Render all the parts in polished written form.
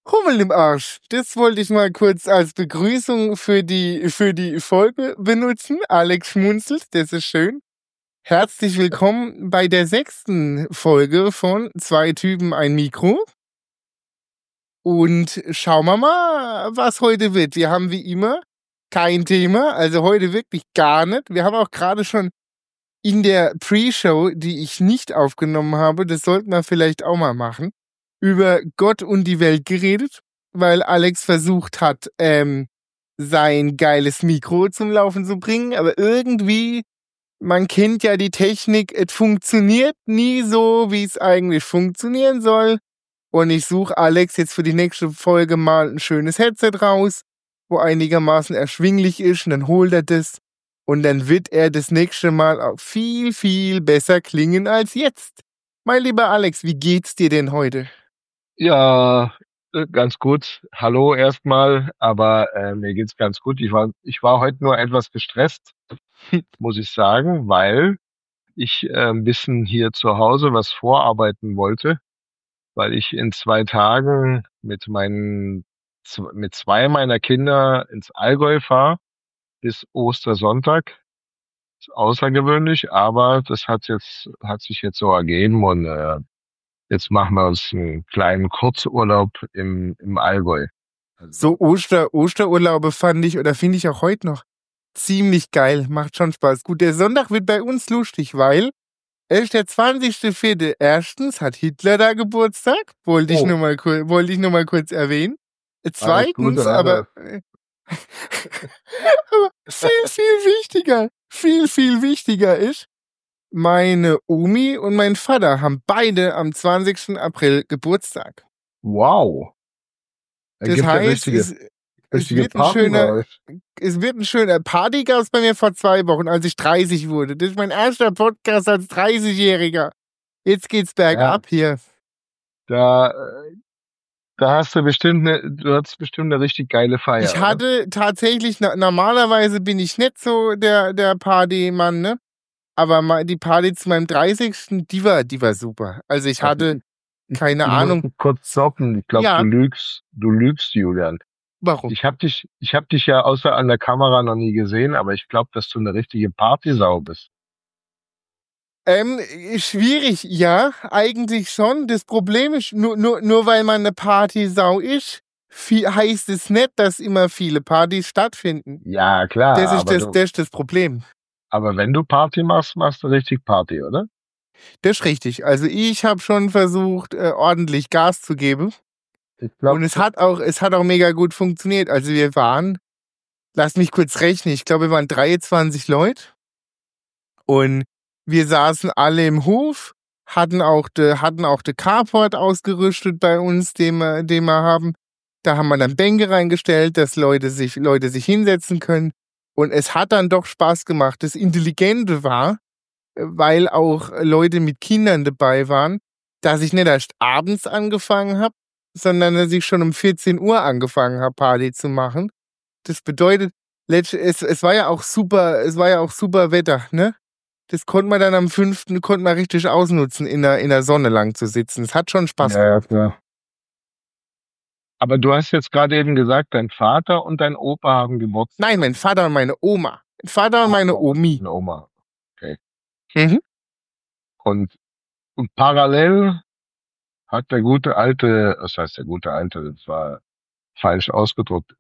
Hummel im Arsch. Das wollte ich mal kurz als Begrüßung für die Folge benutzen. Alex schmunzelt, das ist schön. Herzlich willkommen bei der 6. Folge von Zwei Typen, ein Mikro. Und schauen wir mal, was heute wird. Wir haben wie immer kein Thema, also heute wirklich gar nicht. Wir haben auch gerade schon in der Pre-Show, die ich nicht aufgenommen habe, das sollten wir vielleicht auch mal machen, über Gott und die Welt geredet, weil Alex versucht hat, sein geiles Mikro zum Laufen zu bringen, aber irgendwie, man kennt ja die Technik, es funktioniert nie so, wie es eigentlich funktionieren soll. Und ich suche Alex jetzt für die nächste Folge mal ein schönes Headset raus, wo einigermaßen erschwinglich ist, und dann holt er das. Und dann wird er das nächste Mal auch viel, viel besser klingen als jetzt. Mein lieber Alex, wie geht's dir denn heute? Ja, ganz gut. Hallo erstmal, aber mir geht's ganz gut. Ich war heute nur etwas gestresst, muss ich sagen, weil ich ein bisschen hier zu Hause was vorarbeiten wollte, weil ich in 2 Tagen mit zwei meiner Kinder ins Allgäu fahre bis Ostersonntag. Ist außergewöhnlich, aber hat sich jetzt so ergeben und jetzt machen wir uns einen kleinen Kurzurlaub im Allgäu. So Also, Osterurlaube finde ich auch heute noch ziemlich geil. Macht schon Spaß. Gut, der Sonntag wird bei uns lustig, weil es ist der 20.04. Erstens hat Hitler da Geburtstag. oh, Wollte ich nur mal kurz erwähnen. alles Gute, Zweitens, aber Alter. aber viel, viel wichtiger ist, meine Omi und mein Vater haben beide am 20. April Geburtstag. Wow. Er Das gibt ja heißt, es richtige wird ein Party bei schöner, euch. es wird ein schöner Party gab es bei mir vor 2 Wochen, als ich 30 wurde. Das ist mein erster Podcast als 30-Jähriger. Jetzt geht's Ja, bergab hier. da, äh, du hattest bestimmt eine richtig geile Ich Feier, oder? hatte tatsächlich, normalerweise bin ich nicht so der Partymann, ne? Aber die Party zu meinem 30. Die war super. Also ich Also hatte, keine ich muss Ahnung, kurz zocken. Ich glaube, ja, du lügst, Julian. warum? Ich hab dich ja außer an der Kamera noch nie gesehen, aber ich glaube, dass du eine richtige Partysau bist. Schwierig, ja, eigentlich schon. Das Problem ist, nur weil man eine Partysau ist, heißt es nicht, dass immer viele Partys stattfinden. Ja, klar, Das ist das Problem. aber wenn du Party machst, machst du richtig Party, oder? Das ist richtig. Also ich habe schon versucht, ordentlich Gas zu geben. Ich Und glaube, es hat auch mega gut funktioniert. Also wir waren, lass mich kurz rechnen, ich glaube, wir waren 23 Leute. Und wir saßen alle im Hof, hatten auch de Carport ausgerüstet bei uns, den wir haben. Da haben wir dann Bänke reingestellt, dass Leute sich hinsetzen können. Und es hat dann doch Spaß gemacht. Das Intelligente war, weil auch Leute mit Kindern dabei waren, dass ich nicht erst abends angefangen habe, sondern dass ich schon um 14 Uhr angefangen habe, Party zu machen. Das bedeutet, es war ja auch super Wetter, ne? Das konnte man dann am 5. konnte man richtig ausnutzen, in der Sonne lang zu sitzen. Es hat schon Spaß ja, gemacht. ja, klar. Aber du hast jetzt gerade eben gesagt, dein Vater und dein Opa haben Geburtstag. Nein, mein Vater und meine Oma. Mein Vater und Ach meine so, Omi. eine Oma. Okay. Mhm. Und, und parallel hat der gute alte, was heißt der gute alte, das war falsch ausgedrückt,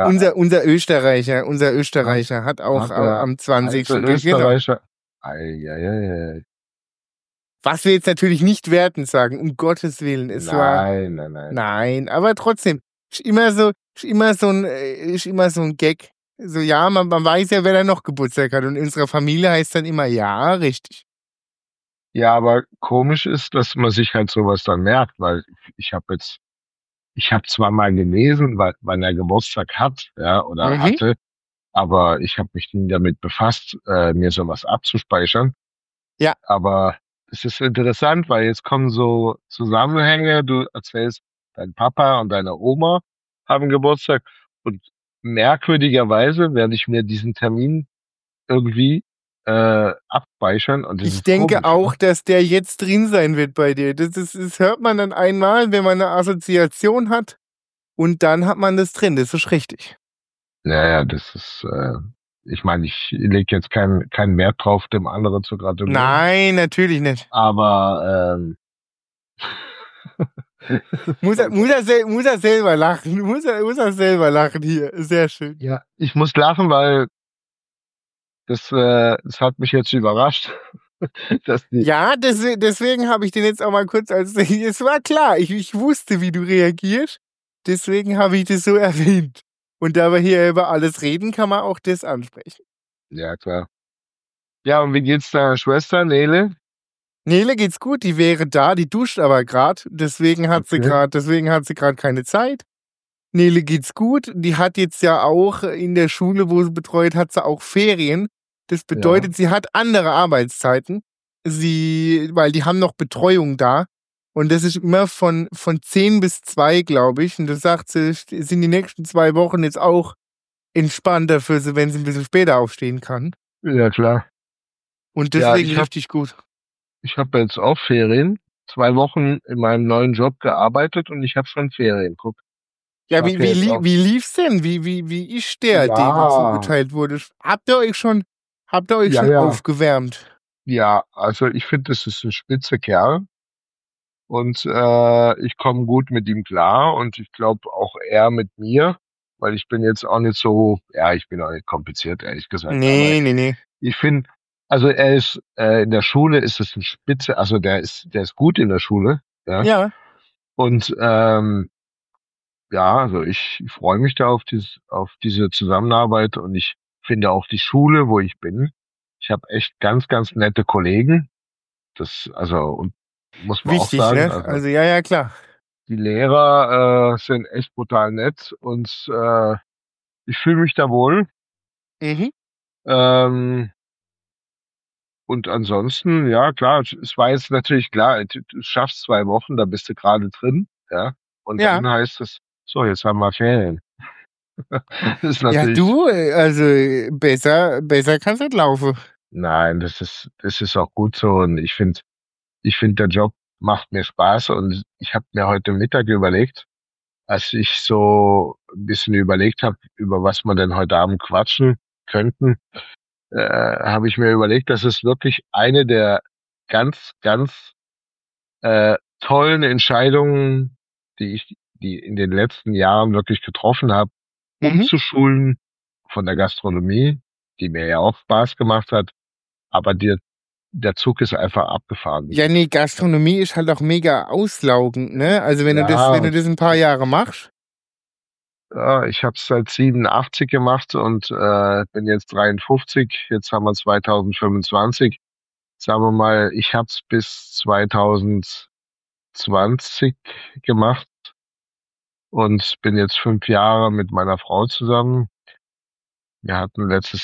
Unser hat, Österreicher hat auch hat der am alte 20. Genau. Österreicher, ei, Was wir jetzt natürlich nicht wertend sagen, um Gottes Willen. Es war, nein. nein, aber trotzdem, ist immer so ein Gag. So, ja, man weiß ja, wer da noch Geburtstag hat. Und in unserer Familie heißt dann immer, ja, richtig. Ja, aber komisch ist, dass man sich halt sowas dann merkt, weil ich habe jetzt, ich habe zwar mal gelesen, wann er Geburtstag hat, ja, oder Mhm. hatte, aber ich habe mich nie damit befasst, mir sowas abzuspeichern. Ja, Aber es ist interessant, weil jetzt kommen so Zusammenhänge, du erzählst, dein Papa und deine Oma haben Geburtstag und merkwürdigerweise werde ich mir diesen Termin irgendwie abspeichern und das ich ist denke komisch, auch, oder? dass der jetzt drin sein wird bei dir. Das hört man dann einmal, wenn man eine Assoziation hat. und dann hat man das drin, das ist richtig. Ja, das ist, ich meine, ich lege jetzt keinen Wert drauf, dem anderen zu gratulieren. Nein, natürlich nicht. Aber Muss er selber lachen. Muss er selber lachen hier. Sehr schön. ja, ich muss lachen, weil das hat mich jetzt überrascht. Ja, deswegen habe ich den jetzt auch mal kurz es war klar, ich wusste, wie du reagierst. Deswegen habe ich das so erwähnt. Und da wir hier über alles reden, kann man auch das ansprechen. Ja, klar. Ja, und wie geht's deiner Schwester, Nele? Nele geht's gut, die wäre da, die duscht aber gerade. Deswegen hat sie gerade keine Zeit. Nele geht's gut. Die hat jetzt ja auch in der Schule, wo sie betreut, hat sie auch Ferien. Das bedeutet, sie hat andere Arbeitszeiten. Weil die haben noch Betreuung da. Und das ist immer von 10 bis 2, glaube ich. Und das sagt sie, sind die nächsten 2 Wochen jetzt auch entspannter für sie, wenn sie ein bisschen später aufstehen kann. Ja, klar. Und deswegen richtig gut. Ich habe jetzt auch Ferien. 2 Wochen in meinem neuen Job gearbeitet und ich habe schon Ferien. Guck. Ja, wie lief's denn? Wie ist der, dem zugeteilt wurde? Habt ihr euch schon aufgewärmt? Ja, also ich finde, das ist ein spitze Kerl. Und ich komme gut mit ihm klar und ich glaube auch er mit mir, weil ich bin jetzt auch nicht so, ja, ich bin auch nicht kompliziert, ehrlich gesagt. Nee. Ich finde, also er ist, in der Schule ist es ein Spitze, also der ist gut in der Schule. Ja. Und ja, also ich freue mich da auf diese Zusammenarbeit und ich finde auch die Schule, wo ich bin, ich habe echt ganz, ganz nette Kollegen. Und muss man wichtig, auch sagen. Ne? Also ja, klar. Die Lehrer sind echt brutal nett und ich fühle mich da wohl. Mhm. Und ansonsten, ja klar, es war jetzt natürlich klar, du schaffst 2 Wochen, da bist du gerade drin, ja. Und dann heißt es, so, jetzt haben wir Ferien. Das ist natürlich, ja, du, also besser kann's nicht laufen. Nein, das ist auch gut so und ich finde, der Job macht mir Spaß und ich habe mir heute Mittag überlegt, als ich so ein bisschen überlegt habe, über was wir denn heute Abend quatschen könnten, habe ich mir überlegt, dass es wirklich eine der ganz, ganz tollen Entscheidungen, die in den letzten Jahren wirklich getroffen habe, umzuschulen von der Gastronomie, die mir ja auch Spaß gemacht hat, aber der Zug ist einfach abgefahren. Ja, nee, Gastronomie ist halt auch mega auslaugend, ne? Also wenn du das ein paar Jahre machst. Ja, ich habe es seit 87 gemacht und bin jetzt 53. Jetzt haben wir 2025. Sagen wir mal, ich habe es bis 2020 gemacht und bin jetzt 5 Jahre mit meiner Frau zusammen. Wir hatten letzte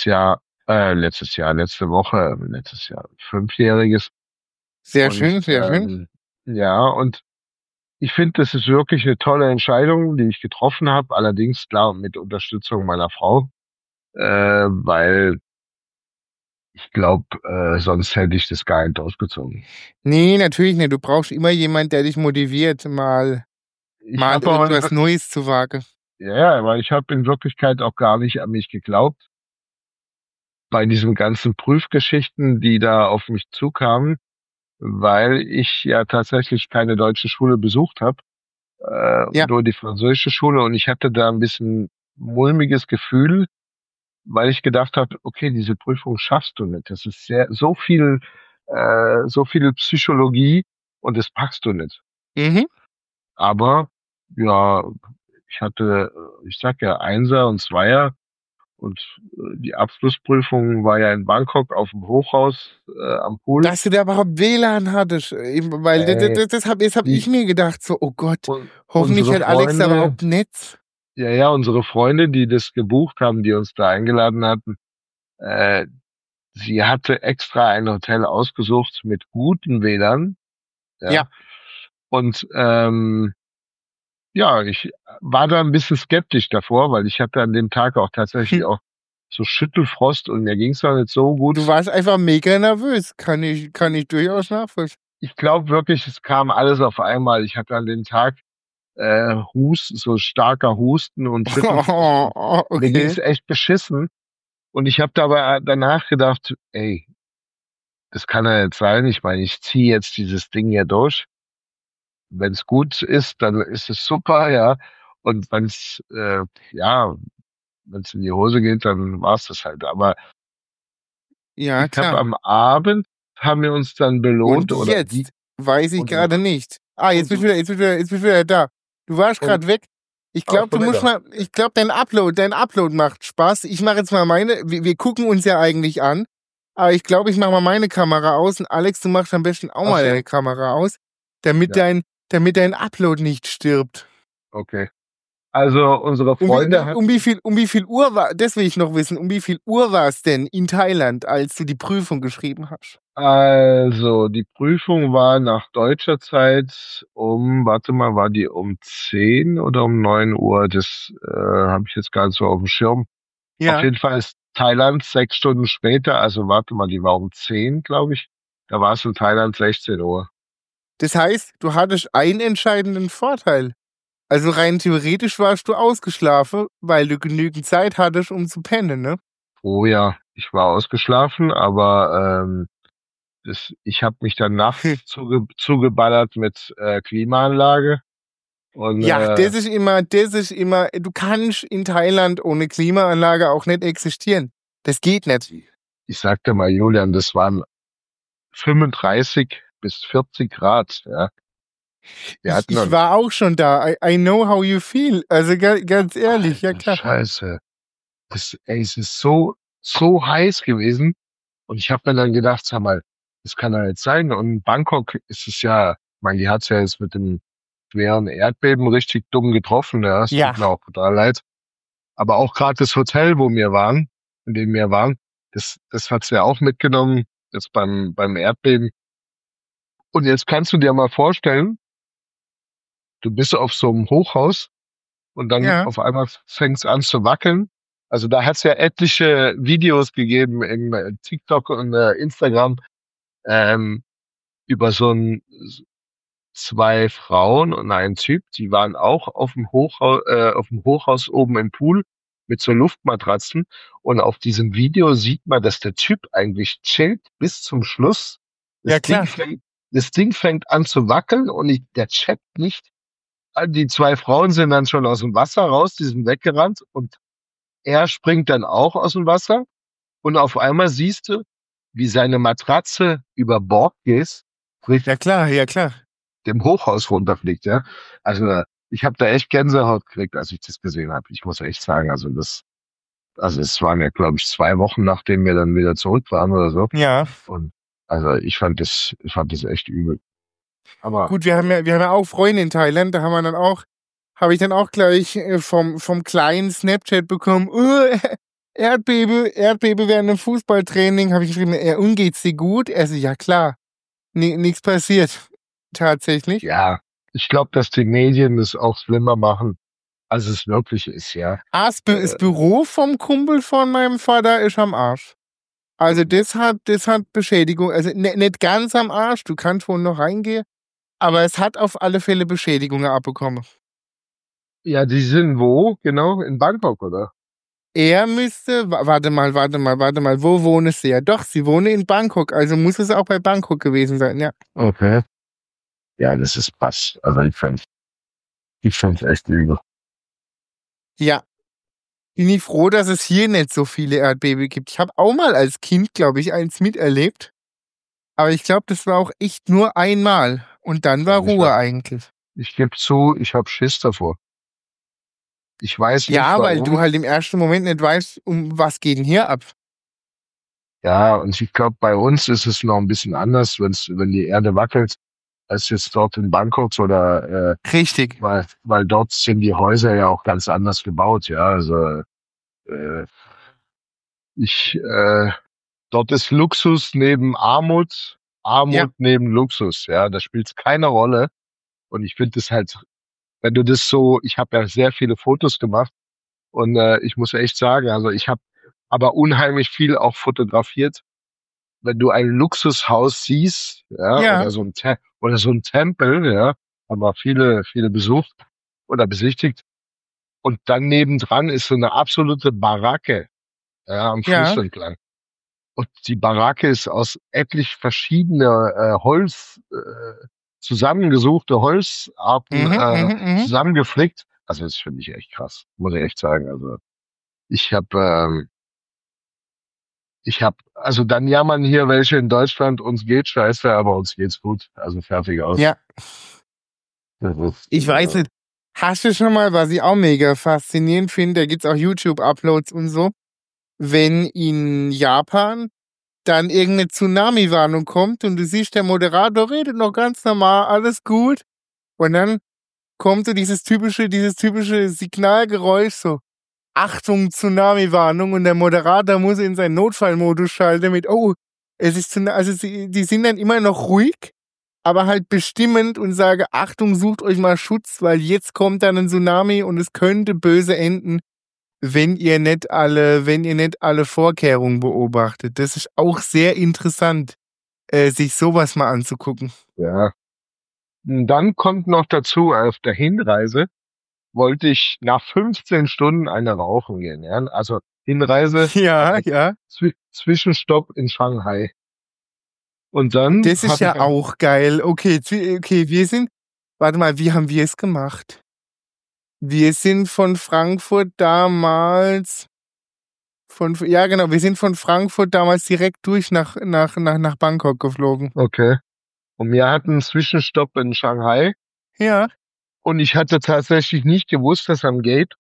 Woche 5-jähriges. Sehr schön. Ja, und ich finde, das ist wirklich eine tolle Entscheidung, die ich getroffen habe. Allerdings, klar, mit Unterstützung meiner Frau, weil ich glaube, sonst hätte ich das gar nicht ausgezogen. Nee, natürlich nicht. Du brauchst immer jemanden, der dich motiviert, mal etwas Neues zu wagen. Ja, weil ich habe in Wirklichkeit auch gar nicht an mich geglaubt. Bei diesen ganzen Prüfgeschichten, die da auf mich zukamen, weil ich ja tatsächlich keine deutsche Schule besucht habe, nur die französische Schule und ich hatte da ein bisschen mulmiges Gefühl, weil ich gedacht habe, okay, diese Prüfung schaffst du nicht. Das ist so viel Psychologie und das packst du nicht. Mhm. Aber ja, ich sag ja Einser und Zweier und die Abschlussprüfung war ja in Bangkok auf dem Hochhaus am Pool. Dass du da überhaupt WLAN hattest, weil das hab ich mir gedacht, so, oh Gott, hoffentlich hat Alex da überhaupt Netz. Ja, unsere Freunde, die das gebucht haben, die uns da eingeladen hatten, sie hatte extra ein Hotel ausgesucht mit guten WLAN. Ja. Und ja, ich war da ein bisschen skeptisch davor, weil ich hatte an dem Tag auch tatsächlich auch so Schüttelfrost und mir ging es auch nicht so gut. Du warst einfach mega nervös, kann ich durchaus nachvollziehen. Ich glaube wirklich, es kam alles auf einmal. Ich hatte an dem Tag So starker Husten und Schüttelfrost. Und mir ging es Okay. echt beschissen. Und ich habe dabei danach gedacht, ey, das kann ja jetzt sein. Ich meine, ich ziehe jetzt dieses Ding hier durch. Wenn es gut ist, dann ist es super, ja. Und ja, wenn es in die Hose geht, dann war es das halt. Aber Ja, ich habe klar. am Abend, haben wir uns dann Und belohnt oder die, jetzt weiß ich und, gerade nicht. Ah, und, jetzt bist du wieder da. Du warst und, gerade weg. ich bin wieder. Ich glaube, dein Upload macht Spaß. Ich mache jetzt mal meine, wir gucken uns ja eigentlich an. Aber ich glaube, ich mache mal meine Kamera aus und Alex, du machst am besten auch Ach mal so, deine Kamera aus, damit ja, damit dein Upload nicht stirbt. okay. Also unsere Freunde hatten, Um wie viel Uhr war, das will ich noch wissen, um wie viel Uhr war es denn in Thailand, als du die Prüfung geschrieben hast? also die Prüfung war nach deutscher Zeit warte mal, war die um 10 oder um 9 Uhr? Das habe ich jetzt gar nicht so auf dem Schirm. Auf Ja. jeden Fall ist Thailand 6 Stunden später, also warte mal, die war um 10, glaube ich. Da war es in Thailand 16 Uhr. Das heißt, du hattest einen entscheidenden Vorteil. Also rein theoretisch warst du ausgeschlafen, weil du genügend Zeit hattest, um zu pennen, ne? Oh ja, ich war ausgeschlafen, aber ich habe mich dann nachts zugeballert mit Klimaanlage und Ja, das ist immer, du kannst in Thailand ohne Klimaanlage auch nicht existieren. Das geht nicht. ich sagte mal, Julian, das waren 35 bis 40 Grad. Ja, wir hatten Ich dann, war auch schon da. I know how you feel. Also ganz ehrlich, ja alter klar. Scheiße, es ist so heiß gewesen. Und ich habe mir dann gedacht, sag mal, das kann ja jetzt sein. Und in Bangkok ist es ja, ich meine, die hat's ja jetzt mit dem schweren Erdbeben richtig dumm getroffen. Ja, es Ja, tut mir auch total leid. Aber auch gerade das Hotel, in dem wir waren, das hat's ja auch mitgenommen, jetzt beim Erdbeben. Und jetzt kannst du dir mal vorstellen, du bist auf so einem Hochhaus und dann ja, auf einmal fängt's an zu wackeln. Also da hat's ja etliche Videos gegeben in TikTok und Instagram, ähm, über zwei Frauen und einen Typ, die waren auch auf dem Hochhaus oben im Pool mit so Luftmatratzen. Und auf diesem Video sieht man, dass der Typ eigentlich chillt bis zum Schluss. ja Das Ding klar. fängt, das Ding fängt an zu wackeln und der checkt nicht. Die zwei Frauen sind dann schon aus dem Wasser raus, die sind weggerannt und er springt dann auch aus dem Wasser und auf einmal siehst du, wie seine Matratze über Bord geht, sprich Ja klar, ja klar. dem Hochhaus runterfliegt, ja. Also ich habe da echt Gänsehaut gekriegt, als ich das gesehen habe. Ich muss echt sagen, also es waren ja, glaube ich, 2 Wochen, nachdem wir dann wieder zurück waren oder so. Ja. Und also ich fand das echt übel. Aber Gut, wir haben ja auch Freunde in Thailand, da habe ich dann auch gleich vom kleinen Snapchat bekommen, Erdbebe während einem Fußballtraining, habe ich geschrieben, und geht's dir gut? Er so, ja klar, nichts passiert. Tatsächlich. ja, ich glaube, dass die Medien das auch schlimmer machen, als es wirklich ist, ja. Das Äh, Büro vom Kumpel von meinem Vater ist am Arsch. Also das hat Beschädigung, also nicht ganz am Arsch, du kannst wohl noch reingehen, aber es hat auf alle Fälle Beschädigungen abbekommen. ja, die sind wo? Genau, in Bangkok, oder? Er müsste, warte mal, wo wohnen sie? Ja, doch, sie wohnen in Bangkok, also muss es auch bei Bangkok gewesen sein, ja. Okay. Ja, das ist krass. Also ich find's echt übel. Ja, bin ich froh, dass es hier nicht so viele Erdbeben gibt. Ich habe auch mal als Kind, glaube ich, eins miterlebt, aber ich glaube, das war auch echt nur einmal und dann war Also Ruhe eigentlich. ich gebe zu, ich habe Schiss davor. Ich weiß nicht Ja, weil du warum. halt im ersten Moment nicht weißt, um was geht denn hier ab. Ja, und ich glaube, bei uns ist es noch ein bisschen anders, wenn die Erde wackelt, als jetzt dort in Bangkok oder Richtig. weil dort sind die Häuser ja auch ganz anders gebaut, ja. Also äh, ich dort ist Luxus neben Armut, Ja. Armut neben Luxus, ja. Da spielt keine Rolle. Und ich finde es halt, wenn du das so, ich habe ja sehr viele Fotos gemacht und ich muss echt sagen, also ich habe aber unheimlich viel auch fotografiert. Wenn du ein Luxushaus siehst, ja, Ja. oder so ein Tempel, ja, haben wir viele besucht. oder besichtigt. Und dann nebendran ist so eine absolute Baracke, ja, am Fluss Ja. entlang. Und die Baracke ist aus etlich verschiedene Holz, zusammengesuchte Holzarten Mhm, mhm, mhm. zusammengeflickt. Also das finde ich echt krass, muss ich echt sagen. Also ich habe also dann jammern hier welche in Deutschland, uns geht scheiße, aber uns geht's gut. Also fertig aus. Ja, Das ist, ich weiß nicht. Hast du schon mal, was ich auch mega faszinierend finde, da gibt's auch YouTube-Uploads und so, wenn in Japan dann irgendeine Tsunami-Warnung kommt und du siehst, der Moderator redet noch ganz normal, alles gut. Und dann kommt so dieses typische Signalgeräusch, so, Achtung, Tsunami-Warnung, und der Moderator muss in seinen Notfallmodus schalten mit, oh, es ist die sind dann immer noch ruhig, aber halt bestimmend und sage, Achtung, sucht euch mal Schutz, weil jetzt kommt dann ein Tsunami und es könnte böse enden, wenn ihr nicht alle Vorkehrungen beobachtet. Das ist auch sehr interessant, sich sowas mal anzugucken. ja. Und dann kommt noch dazu, auf der Hinreise wollte ich nach 15 Stunden eine rauchen gehen. Ja? Also Hinreise, Ja, ja. Zwischenstopp in Shanghai. Und dann Das ist habe ich ja auch geil. Okay, warte mal, wie haben wir es gemacht? Wir sind von Frankfurt damals, ja genau, wir sind von Frankfurt damals direkt durch nach Bangkok geflogen. okay. Und wir hatten einen Zwischenstopp in Shanghai. Ja, Und ich hatte tatsächlich nicht gewusst, dass am Gate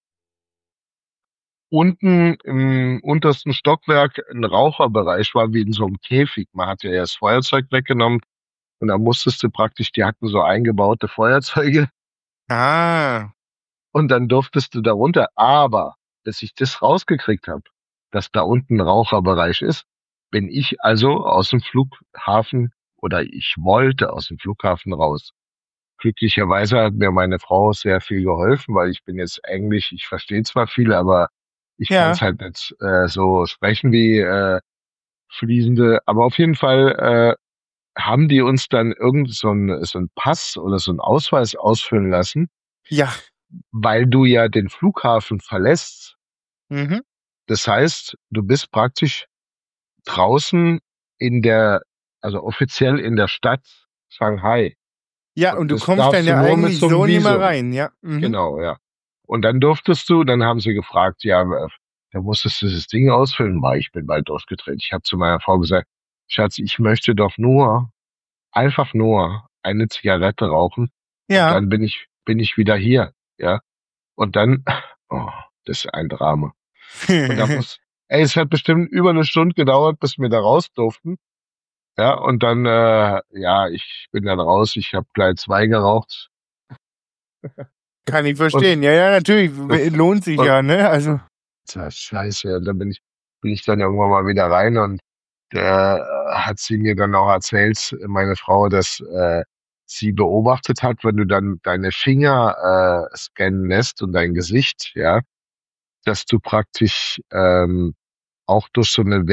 unten im untersten Stockwerk ein Raucherbereich war, wie in so einem Käfig. Man hat ja das Feuerzeug weggenommen und da musstest du praktisch, die hatten so eingebaute Feuerzeuge ah, und dann durftest du da runter. Aber bis ich das rausgekriegt habe, dass da unten ein Raucherbereich ist, bin ich also aus dem Flughafen oder ich wollte aus dem Flughafen raus. Glücklicherweise hat mir meine Frau sehr viel geholfen, weil ich bin jetzt Englisch, ich verstehe zwar viel, aber ich kann es ja, halt nicht so sprechen wie Fließende. Aber auf jeden Fall haben die uns dann so ein Pass oder so einen Ausweis ausfüllen lassen, ja, weil du ja den Flughafen verlässt. mhm. Das heißt, du bist praktisch draußen also offiziell in der Stadt Shanghai. Ja, und Und du das kommst dann darfst du ja nur mit eigentlich so einem so nimmer Visum. rein, ja. Mhm. Genau, ja. Und dann dann haben sie gefragt, ja, da musstest du das Ding ausfüllen, weil ich bin bald durchgedreht. Ich habe zu meiner Frau gesagt, Schatz, ich möchte doch einfach nur eine Zigarette rauchen und Ja, dann bin ich wieder hier, ja. Und dann, oh, das ist ein Drama. Und es hat bestimmt über eine Stunde gedauert, bis wir da raus durften. Ja, und dann, ja, ich bin dann raus, ich habe gleich zwei geraucht kann ich und verstehen. Ja, ja, natürlich, das, lohnt sich und ja, ne? Also, ja, scheiße, ja, bin ich dann irgendwann mal wieder rein und hat sie mir dann auch erzählt, meine Frau, dass sie beobachtet hat, wenn du dann deine Finger scannen lässt und dein Gesicht, ja, dass du praktisch auch durch so eine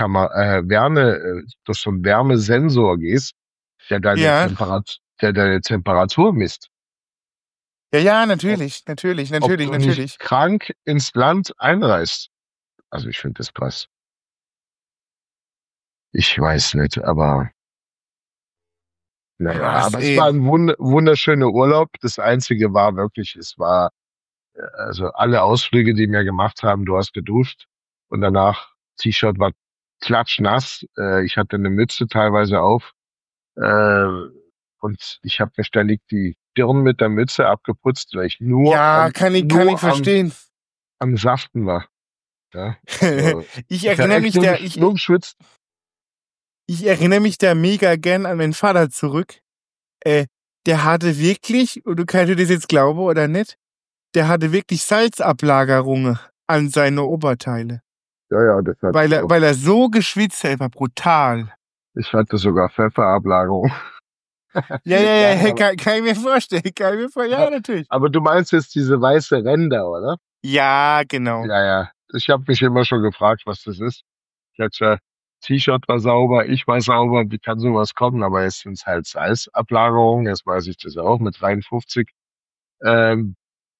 durch so einen Wärmesensor gehst, ja. Der deine Temperatur misst. Ja, ja, Ob, ob du nicht natürlich. krank ins Land einreist. Also ich finde das krass. Ich weiß nicht, aber naja, Krass, aber es ey. war ein wunderschöner Urlaub. Das Einzige war wirklich, also alle Ausflüge, die wir gemacht haben, du hast geduscht und danach T-Shirt war klatschnass. Ich hatte eine Mütze teilweise auf äh, und ich habe mir ständig die Stirn mit der Mütze abgeputzt, weil ich Ja, kann ich verstehen. am Saften war. Ja, also Ich ich habe erinnere echt mich da, nur geschwitzt. ich erinnere mich da mega gern an meinen Vater zurück. Äh, der hatte wirklich, und du kannst dir das jetzt glauben oder nicht, der hatte wirklich Salzablagerungen an seine Oberteile. Ja, ja, das hatte ich auch. Weil er so geschwitzt hat, war brutal. Ich hatte sogar Pfefferablagerung. Ja, ja, Nein, ja, kann ich mir vorstellen. Ja, natürlich. aber du meinst jetzt diese weiße Ränder, oder? Ja, genau. Ja, ja. Ich habe mich immer schon gefragt, was das ist. Ich hatte T-Shirt war sauber, ich war sauber, wie kann sowas kommen? Aber jetzt sind es halt Salzablagerungen, jetzt weiß ich das auch mit 53. Ähm,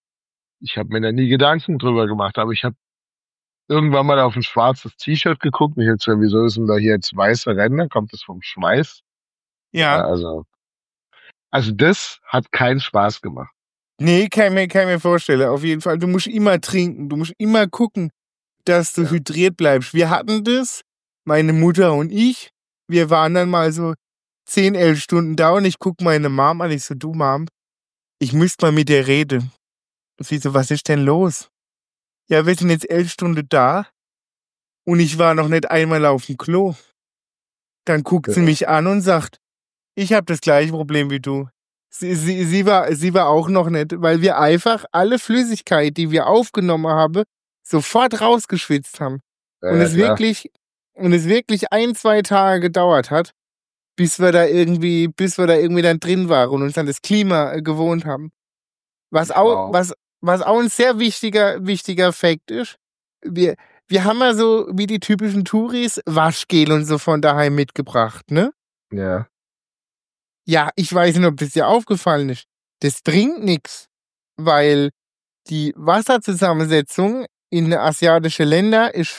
ich habe mir da nie Gedanken drüber gemacht, aber ich habe irgendwann mal auf ein schwarzes T-Shirt geguckt und ich hab gesagt, wieso ist denn da hier jetzt weiße Ränder? Kommt das vom Schweiß? Ja, Ja. also das hat keinen Spaß gemacht. Nee, kann ich mir vorstellen. Auf jeden Fall. Du musst immer trinken. Du musst immer gucken, dass du Ja, hydriert bleibst. Wir hatten das, meine Mutter und ich. Wir waren dann mal so 10, 11 Stunden da und ich guck meine Mom an. Ich so, du Mom, ich müsste mal mit dir reden. Sie so, was ist denn los? Ja, wir sind jetzt 11 Stunden da und ich war noch nicht einmal auf dem Klo. Dann guckt sie ja, mich an und sagt, ich habe das gleiche Problem wie du. Sie war auch noch nicht, weil wir einfach alle Flüssigkeit, die wir aufgenommen haben, sofort rausgeschwitzt haben. ja, Und ja, es klar. wirklich, und es wirklich 1, 2 Tage gedauert hat, bis wir da irgendwie dann drin waren und uns an das Klima gewohnt haben. Was Ich war auch, auch, was auch ein sehr wichtiger Fakt ist, wir, wir haben ja so wie die typischen Touris Waschgel und so von daheim mitgebracht, ne? ja, Ja, ich weiß nicht, ob das dir aufgefallen ist. Das bringt nix, weil die Wasserzusammensetzung in asiatische Länder ist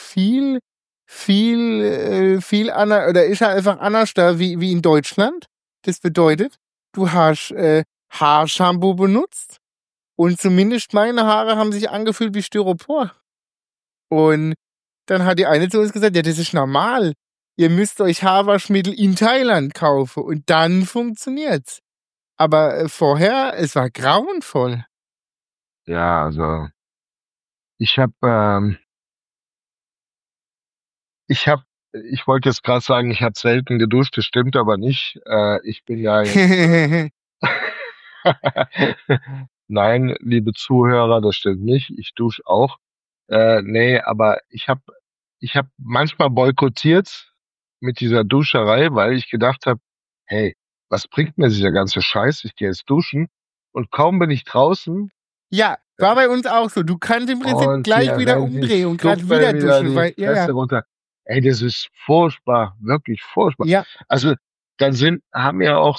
oder ist halt einfach anders da wie in Deutschland. Das bedeutet, du hast Haarshampoo benutzt und zumindest meine Haare haben sich angefühlt wie Styropor. Und dann hat die eine zu uns gesagt, ja, das ist normal. Ihr müsst euch Haarwaschmittel in Thailand kaufen und dann funktioniert's. Aber vorher, es war grauenvoll. ja, also ich habe, ich habe, ich wollte jetzt gerade sagen, ich habe selten geduscht, das stimmt aber nicht. Ich bin ja jetzt, nein, liebe Zuhörer, das stimmt nicht. Ich dusche auch. Nee, aber ich hab manchmal boykottiert mit dieser Duscherei, weil ich gedacht habe, hey, was bringt mir dieser ganze Scheiß? Ich gehe jetzt duschen und kaum bin ich draußen, Ja, war bei uns auch so. Du kannst im Prinzip und gleich mir wieder rennt die umdrehen und gerade Suppe wieder wieder duschen, die weil, ja, ja, Fresse runter. Ey, das ist furchtbar, wirklich furchtbar. ja, Also dann haben wir auch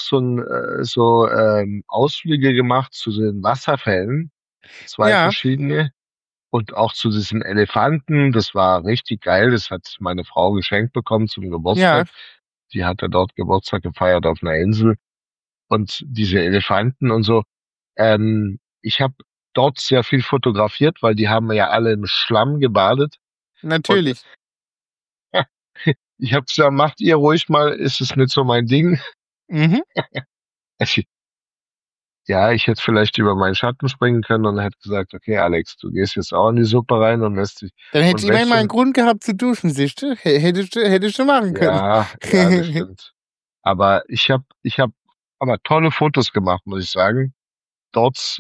Ausflüge gemacht zu den Wasserfällen, zwei ja, verschiedene, und auch zu diesen Elefanten. Das war richtig geil. Das hat meine Frau geschenkt bekommen zum ja, Geburtstag. Die hatte dort Geburtstag gefeiert auf einer Insel. Und diese Elefanten und so. Ich habe dort sehr viel fotografiert, weil die haben ja alle im Schlamm gebadet. Und natürlich. ich habe gesagt, macht ihr ruhig mal, ist es nicht so mein Ding. Mhm. Ich, ja, ich hätte vielleicht über meinen Schatten springen können und hätte gesagt, okay, Alex, du gehst jetzt auch in die Suppe rein und lässt dich Dann hättest und du immerhin wäschst mal einen und Grund gehabt zu duschen, siehst du? Hättest du machen können. ja, ja, das stimmt. Aber ich hab aber tolle Fotos gemacht, muss ich sagen. Dort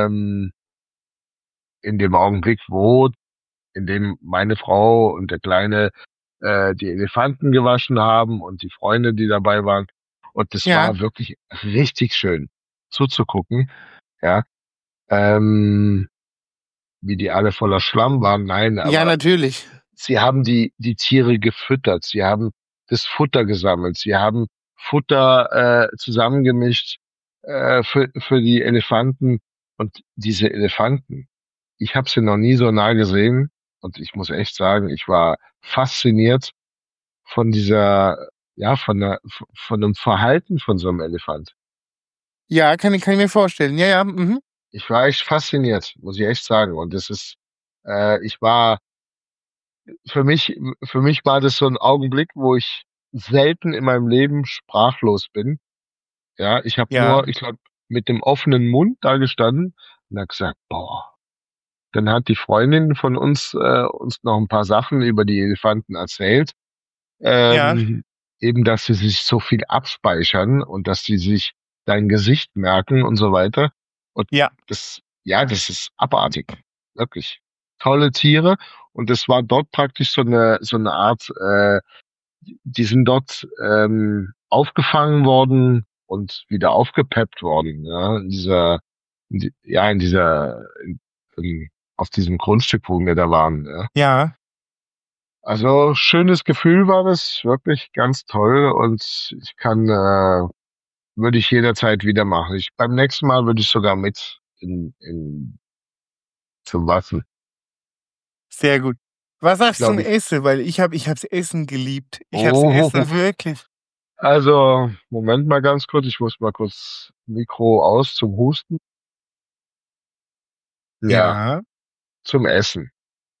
in dem Augenblick, in dem meine Frau und der Kleine die Elefanten gewaschen haben und die Freunde, die dabei waren. Und das Ja, war wirklich richtig schön zuzugucken, ja. Ähm, wie die alle voller Schlamm waren. Nein, ja, aber natürlich. sie haben die Tiere gefüttert, sie haben das Futter gesammelt, sie haben Futter zusammengemischt für die Elefanten. Und diese Elefanten, ich habe sie noch nie so nah gesehen und ich muss echt sagen, ich war fasziniert von von dem Verhalten von so einem Elefant. Ja, kann ich mir vorstellen. Ja, ja, mhm. Ich war echt fasziniert, muss ich echt sagen. Und das ist, ich war, für mich, für mich war das so ein Augenblick, wo ich selten in meinem Leben sprachlos bin. Ja, ich habe Ja, nur, ich glaube, mit dem offenen Mund da gestanden und hab gesagt, boah. Dann hat die Freundin von uns noch ein paar Sachen über die Elefanten erzählt. ja, Ähm, eben, dass sie sich so viel abspeichern und dass sie sich dein Gesicht merken und so weiter. Und ja, das ist abartig. Wirklich. Tolle Tiere. Und es war dort praktisch so eine Art, die sind dort aufgefangen worden und wieder aufgepeppt worden, ja, in dieser, auf diesem Grundstück, wo wir da waren, ja. ja. Also schönes Gefühl war das, wirklich ganz toll und würde ich jederzeit wieder machen. Beim nächsten Mal würde ich sogar mit zum Waschen. Sehr gut. Was sagst du zum Glaube ich. Essen? Weil ich hab's Essen geliebt. Ich hab's Essen wirklich. Also, Moment mal ganz kurz. Ich muss mal kurz Mikro aus zum Husten. Ja, Ja, zum Essen.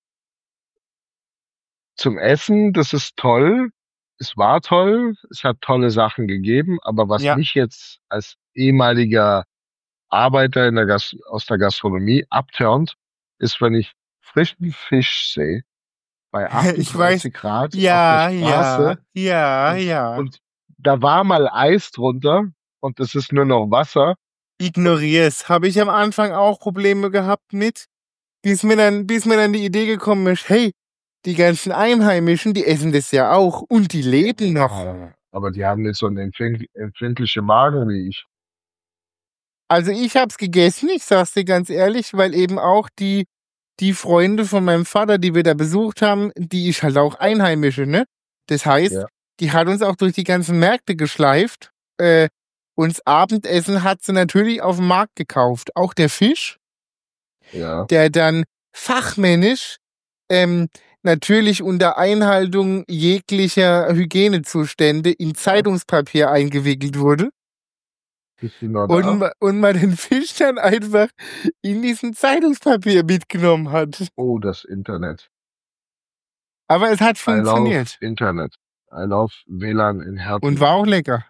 Zum Essen, das ist toll. Es war toll. Es hat tolle Sachen gegeben. Aber was ja. mich jetzt als ehemaliger Arbeiter aus der Gastronomie abturnt, ist, wenn ich frischen Fisch sehe, bei Ich weiß. 38 Grad auf der Ja, ja, Straße ja, und, ja. und da war mal Eis drunter und es ist nur noch Wasser. Ignorier's. Habe ich am Anfang auch Probleme gehabt mit, bis mir dann die Idee gekommen ist, hey, die ganzen Einheimischen, die essen das ja auch und die leben noch. Aber die haben nicht so einen empfindliche Magen wie ich. Also ich hab's gegessen, ich sag's dir ganz ehrlich, weil eben auch die Freunde von meinem Vater, die wir da besucht haben, die ist halt auch Einheimische, ne? Das heißt, Ja, die hat uns auch durch die ganzen Märkte geschleift. Uns Abendessen hat sie natürlich auf dem Markt gekauft. Auch der Fisch, ja. der dann fachmännisch, ähm, natürlich unter Einhaltung jeglicher Hygienezustände in Zeitungspapier eingewickelt wurde. Bist du noch Und, da? und man den Fisch dann einfach in diesem Zeitungspapier mitgenommen hat. Oh, das Internet. Aber es hat I love funktioniert. Internet. I love WLAN in Und Herten. war auch lecker.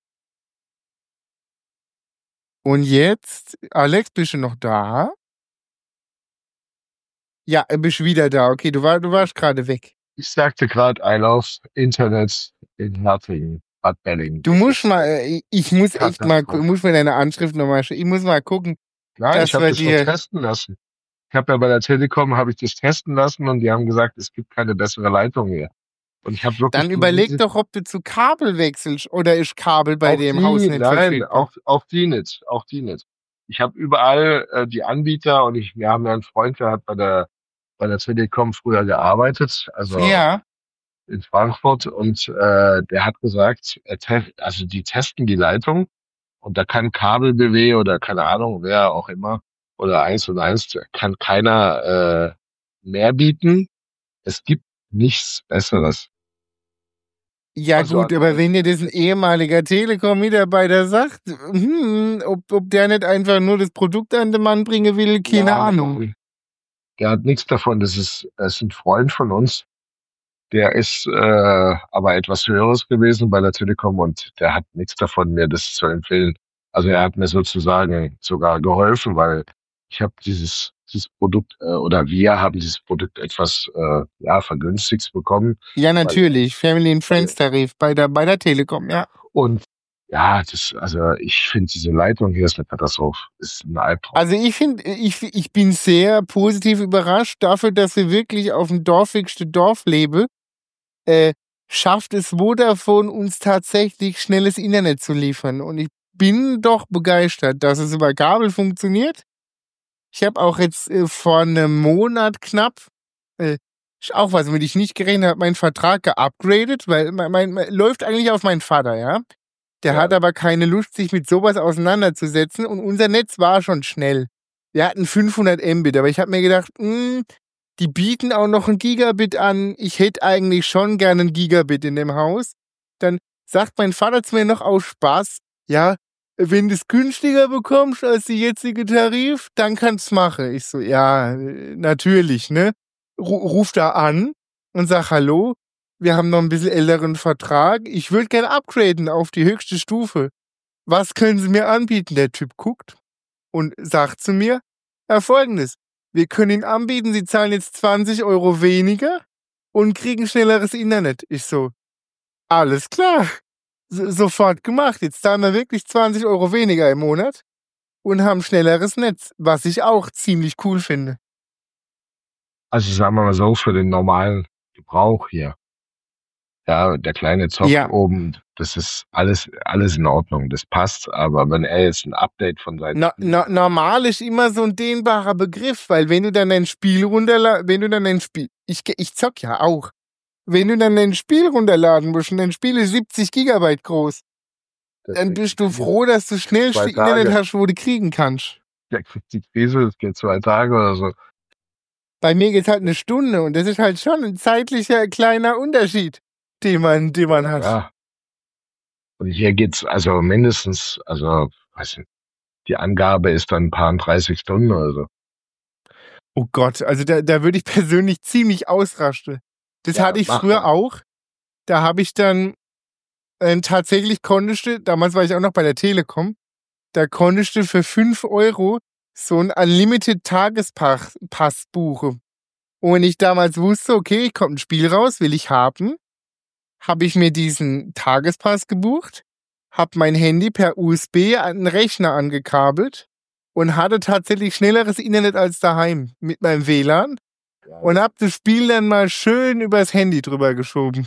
Und jetzt, Alex, bist du noch da? Ja, bist wieder da. Okay, du warst gerade weg. Ich sagte gerade, I love Internet in Hertingen, Bad Belling. Du Das musst ist mal, ich muss echt mal, Katastrophe. muss mir deine Anschrift nochmal schicken. Ich muss mal gucken, Nein, ich dass habe wir das schon dir. testen lassen. Ich habe ja bei der Telekom habe ich das testen lassen und die haben gesagt, es gibt keine bessere Leitung mehr. Und ich habe wirklich Dann nur überleg doch, ob du zu Kabel wechselst oder ist Kabel bei auch dem die, Haus nicht nein, verfügbar? auch die nicht, auch die nicht. Ich habe überall die Anbieter und wir haben ja einen Freund, der hat bei der Telekom früher gearbeitet, also Ja. in Frankfurt und der hat gesagt, also die testen die Leitung und da kann Kabel BW oder keine Ahnung, wer auch immer oder 1&1 kann keiner mehr bieten. Es gibt nichts Besseres. Ja Also gut, aber wenn dir das ein ehemaliger Telekom-Mitarbeiter sagt, ob der nicht einfach nur das Produkt an den Mann bringen will, keine Ahnung. der hat nichts davon. Das ist ein Freund von uns. Der ist aber etwas Höheres gewesen bei der Telekom und der hat nichts davon, mir das zu empfehlen. Also er hat mir sozusagen sogar geholfen, weil ich habe dieses Produkt oder wir haben dieses Produkt etwas vergünstigt bekommen. Ja, Weil, natürlich. Family and Friends Tarif bei der Telekom, ja. und ja, also ich finde diese Leitung hier ist eine Katastrophe. Ist ein Albtraum. Also ich bin sehr positiv überrascht dafür, dass wir wirklich auf dem dorfigsten Dorf leben. Schafft es Vodafone uns tatsächlich schnelles Internet zu liefern. Und ich bin doch begeistert, dass es über Kabel funktioniert. Ich habe auch jetzt vor einem Monat knapp, ist auch was, womit ich nicht gerechnet habe, meinen Vertrag geupgradet, weil läuft eigentlich auf meinen Vater, ja. Der hat aber keine Lust, sich mit sowas auseinanderzusetzen und unser Netz war schon schnell. Wir hatten 500 Mbit, aber ich habe mir gedacht, die bieten auch noch ein Gigabit an. Ich hätte eigentlich schon gerne ein Gigabit in dem Haus. Dann sagt mein Vater zu mir noch aus Spaß, ja, wenn du es günstiger bekommst als die jetzige Tarif, dann kannst du machen. Ich so, ja, natürlich, ne? Ruf da an und sag Hallo. Wir haben noch ein bisschen älteren Vertrag. Ich würde gerne upgraden auf die höchste Stufe. Was können Sie mir anbieten? Der Typ guckt und sagt zu mir, ja, Folgendes. Wir können Ihnen anbieten, Sie zahlen jetzt 20 € weniger und kriegen schnelleres Internet. Ich so, alles klar. Sofort gemacht. Jetzt zahlen wir wirklich 20 € weniger im Monat und haben schnelleres Netz, was ich auch ziemlich cool finde. Also sagen wir mal so, für den normalen Gebrauch hier. Ja, der kleine Zoff oben, das ist alles in Ordnung, das passt, aber wenn er jetzt ein Update von seinem Normal ist immer so ein dehnbarer Begriff, weil wenn du dann ein Spiel ich zock ja auch. Wenn du dann ein Spiel runterladen musst und dein Spiel ist 70 GB groß, dann bist du froh, dass du schnellste Internet hast, wo du kriegen kannst. Der kriegt die Krise, das geht 2 Tage oder so. Bei mir geht's halt 1 Stunde und das ist halt schon ein zeitlicher kleiner Unterschied, den man hat. Ja. Und hier geht's also mindestens, also, weiß nicht, die Angabe ist dann ein paar 30 Stunden oder so. Oh Gott, also da würde ich persönlich ziemlich ausrasten. Das Ja, hatte ich mach früher mal. auch. Da habe ich dann tatsächlich konntest du, damals war ich auch noch bei der Telekom, da konntest du für 5 Euro so ein Unlimited Tagespass buchen. Und wenn ich damals wusste, okay, kommt ein Spiel raus, will ich haben, habe ich mir diesen Tagespass gebucht, habe mein Handy per USB an den Rechner angekabelt und hatte tatsächlich schnelleres Internet als daheim mit meinem WLAN und habe das Spiel dann mal schön übers Handy drüber geschoben.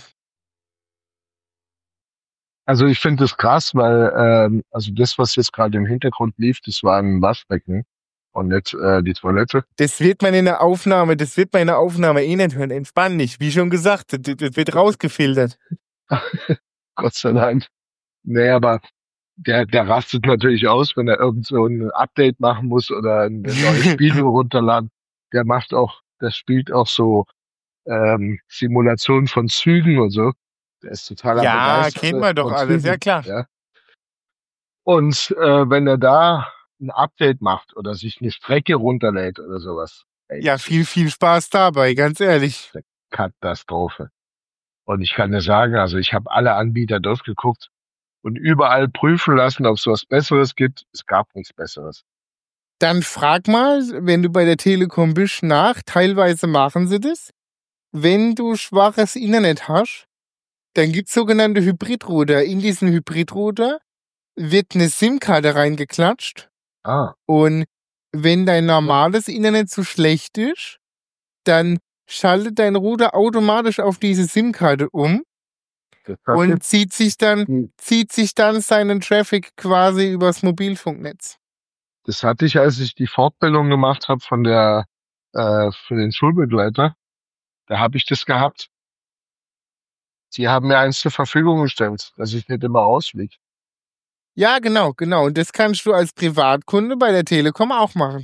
Also ich finde das krass, weil also das, was jetzt gerade im Hintergrund lief, das war ein Waschbecken und nicht die Toilette. Das wird man in der Aufnahme eh nicht hören. Entspann dich. Wie schon gesagt, das wird rausgefiltert. Gott sei Dank. Nee, aber der rastet natürlich aus, wenn er irgend so ein Update machen muss oder ein neues Spiel runterladen. Der spielt auch so Simulationen von Zügen und so. Der ist totaler Ja, kennt Begeisterter man doch von alles, ja Zügen. klar. Ja. Und wenn er da ein Update macht oder sich eine Strecke runterlädt oder sowas, ey, Ja, das viel, ist viel Spaß dabei, ganz ehrlich. eine Katastrophe. Und ich kann dir sagen, also ich habe alle Anbieter durchgeguckt und überall prüfen lassen, ob es was Besseres gibt. Es gab nichts Besseres. Dann frag mal, wenn du bei der Telekom bist, nach. Teilweise machen sie das. Wenn du schwaches Internet hast, dann gibt's sogenannte Hybridrouter. In diesen Hybridrouter wird eine SIM-Karte reingeklatscht. Ah, Und wenn dein normales Internet zu schlecht ist, dann schaltet dein Router automatisch auf diese SIM-Karte um das hat und jetzt, zieht sich dann seinen Traffic quasi übers Mobilfunknetz. das hatte ich, als ich die Fortbildung gemacht habe für den Schulbegleiter, da habe ich das gehabt. Sie haben mir eins zur Verfügung gestellt, dass ich nicht immer ausfliege. Ja, genau. Und das kannst du als Privatkunde bei der Telekom auch machen.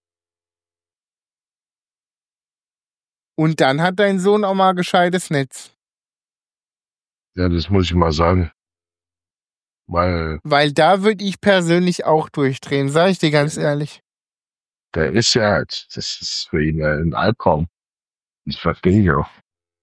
Und dann hat dein Sohn auch mal gescheites Netz. Ja, das muss ich mal sagen. Weil Da würde ich persönlich auch durchdrehen, sage ich dir ganz ehrlich. der ist ja, das ist für ihn ein Albtraum. Das verstehe ich auch.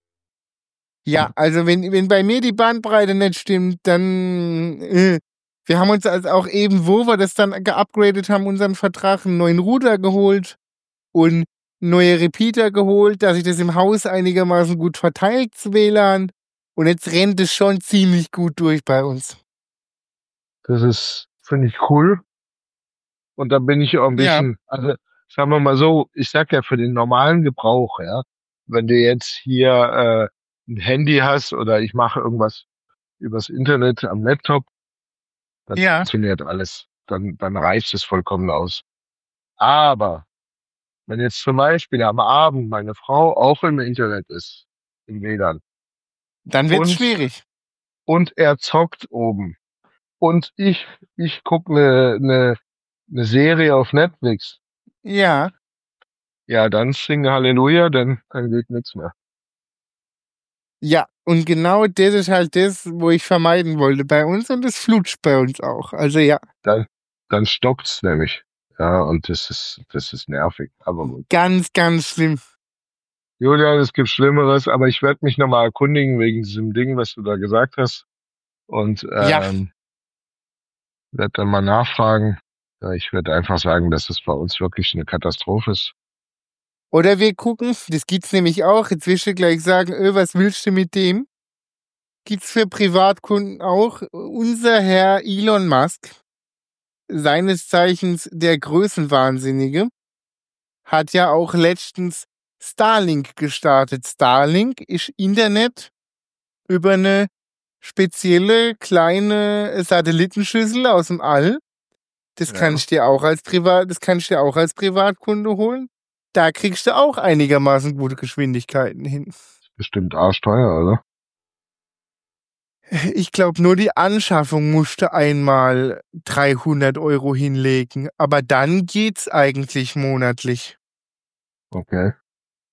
Ja, also wenn bei mir die Bandbreite nicht stimmt, dann wir haben uns also auch eben, wo wir das dann geupgradet haben, unseren Vertrag, einen neuen Router geholt und neue Repeater geholt, dass sich das im Haus einigermaßen gut verteilt, das WLAN. Und jetzt rennt es schon ziemlich gut durch bei uns. Das ist, finde ich cool. Und da bin ich auch ein Ja. bisschen, also sagen wir mal so, ich sag ja für den normalen Gebrauch, ja, wenn du jetzt hier ein Handy hast oder ich mache irgendwas übers Internet am Laptop, dann Ja. funktioniert alles. Dann reicht es vollkommen aus. Aber wenn jetzt zum Beispiel am Abend meine Frau auch im Internet ist, im WLAN, Dann wird's und, schwierig. und er zockt oben und ich gucke eine Serie auf Netflix, Ja. ja, dann sing Halleluja, dann geht nichts mehr. Ja, und genau das ist halt das, wo ich vermeiden wollte bei uns und es flutscht bei uns auch. Also ja, Dann stockt's nämlich. Ja, und das ist nervig. Aber gut. ganz, ganz schlimm. Julian, es gibt Schlimmeres, aber ich werde mich nochmal erkundigen wegen diesem Ding, was du da gesagt hast. Und Ja, werde dann mal nachfragen. Ja, ich werde einfach sagen, dass es bei uns wirklich eine Katastrophe ist. oder wir gucken, das gibt's nämlich auch, jetzt willst du gleich sagen, was willst du mit dem? Gibt's für Privatkunden auch. Unser Herr Elon Musk, seines Zeichens der Größenwahnsinnige, hat ja auch letztens Starlink gestartet. Starlink ist Internet über eine spezielle kleine Satellitenschüssel aus dem All. Das kann Ja, ich dir auch als Privatkunde holen. Da kriegst du auch einigermaßen gute Geschwindigkeiten hin. bestimmt arschteuer, oder? Ich glaube, nur die Anschaffung musste einmal 300 Euro hinlegen. Aber dann geht's eigentlich monatlich. Okay.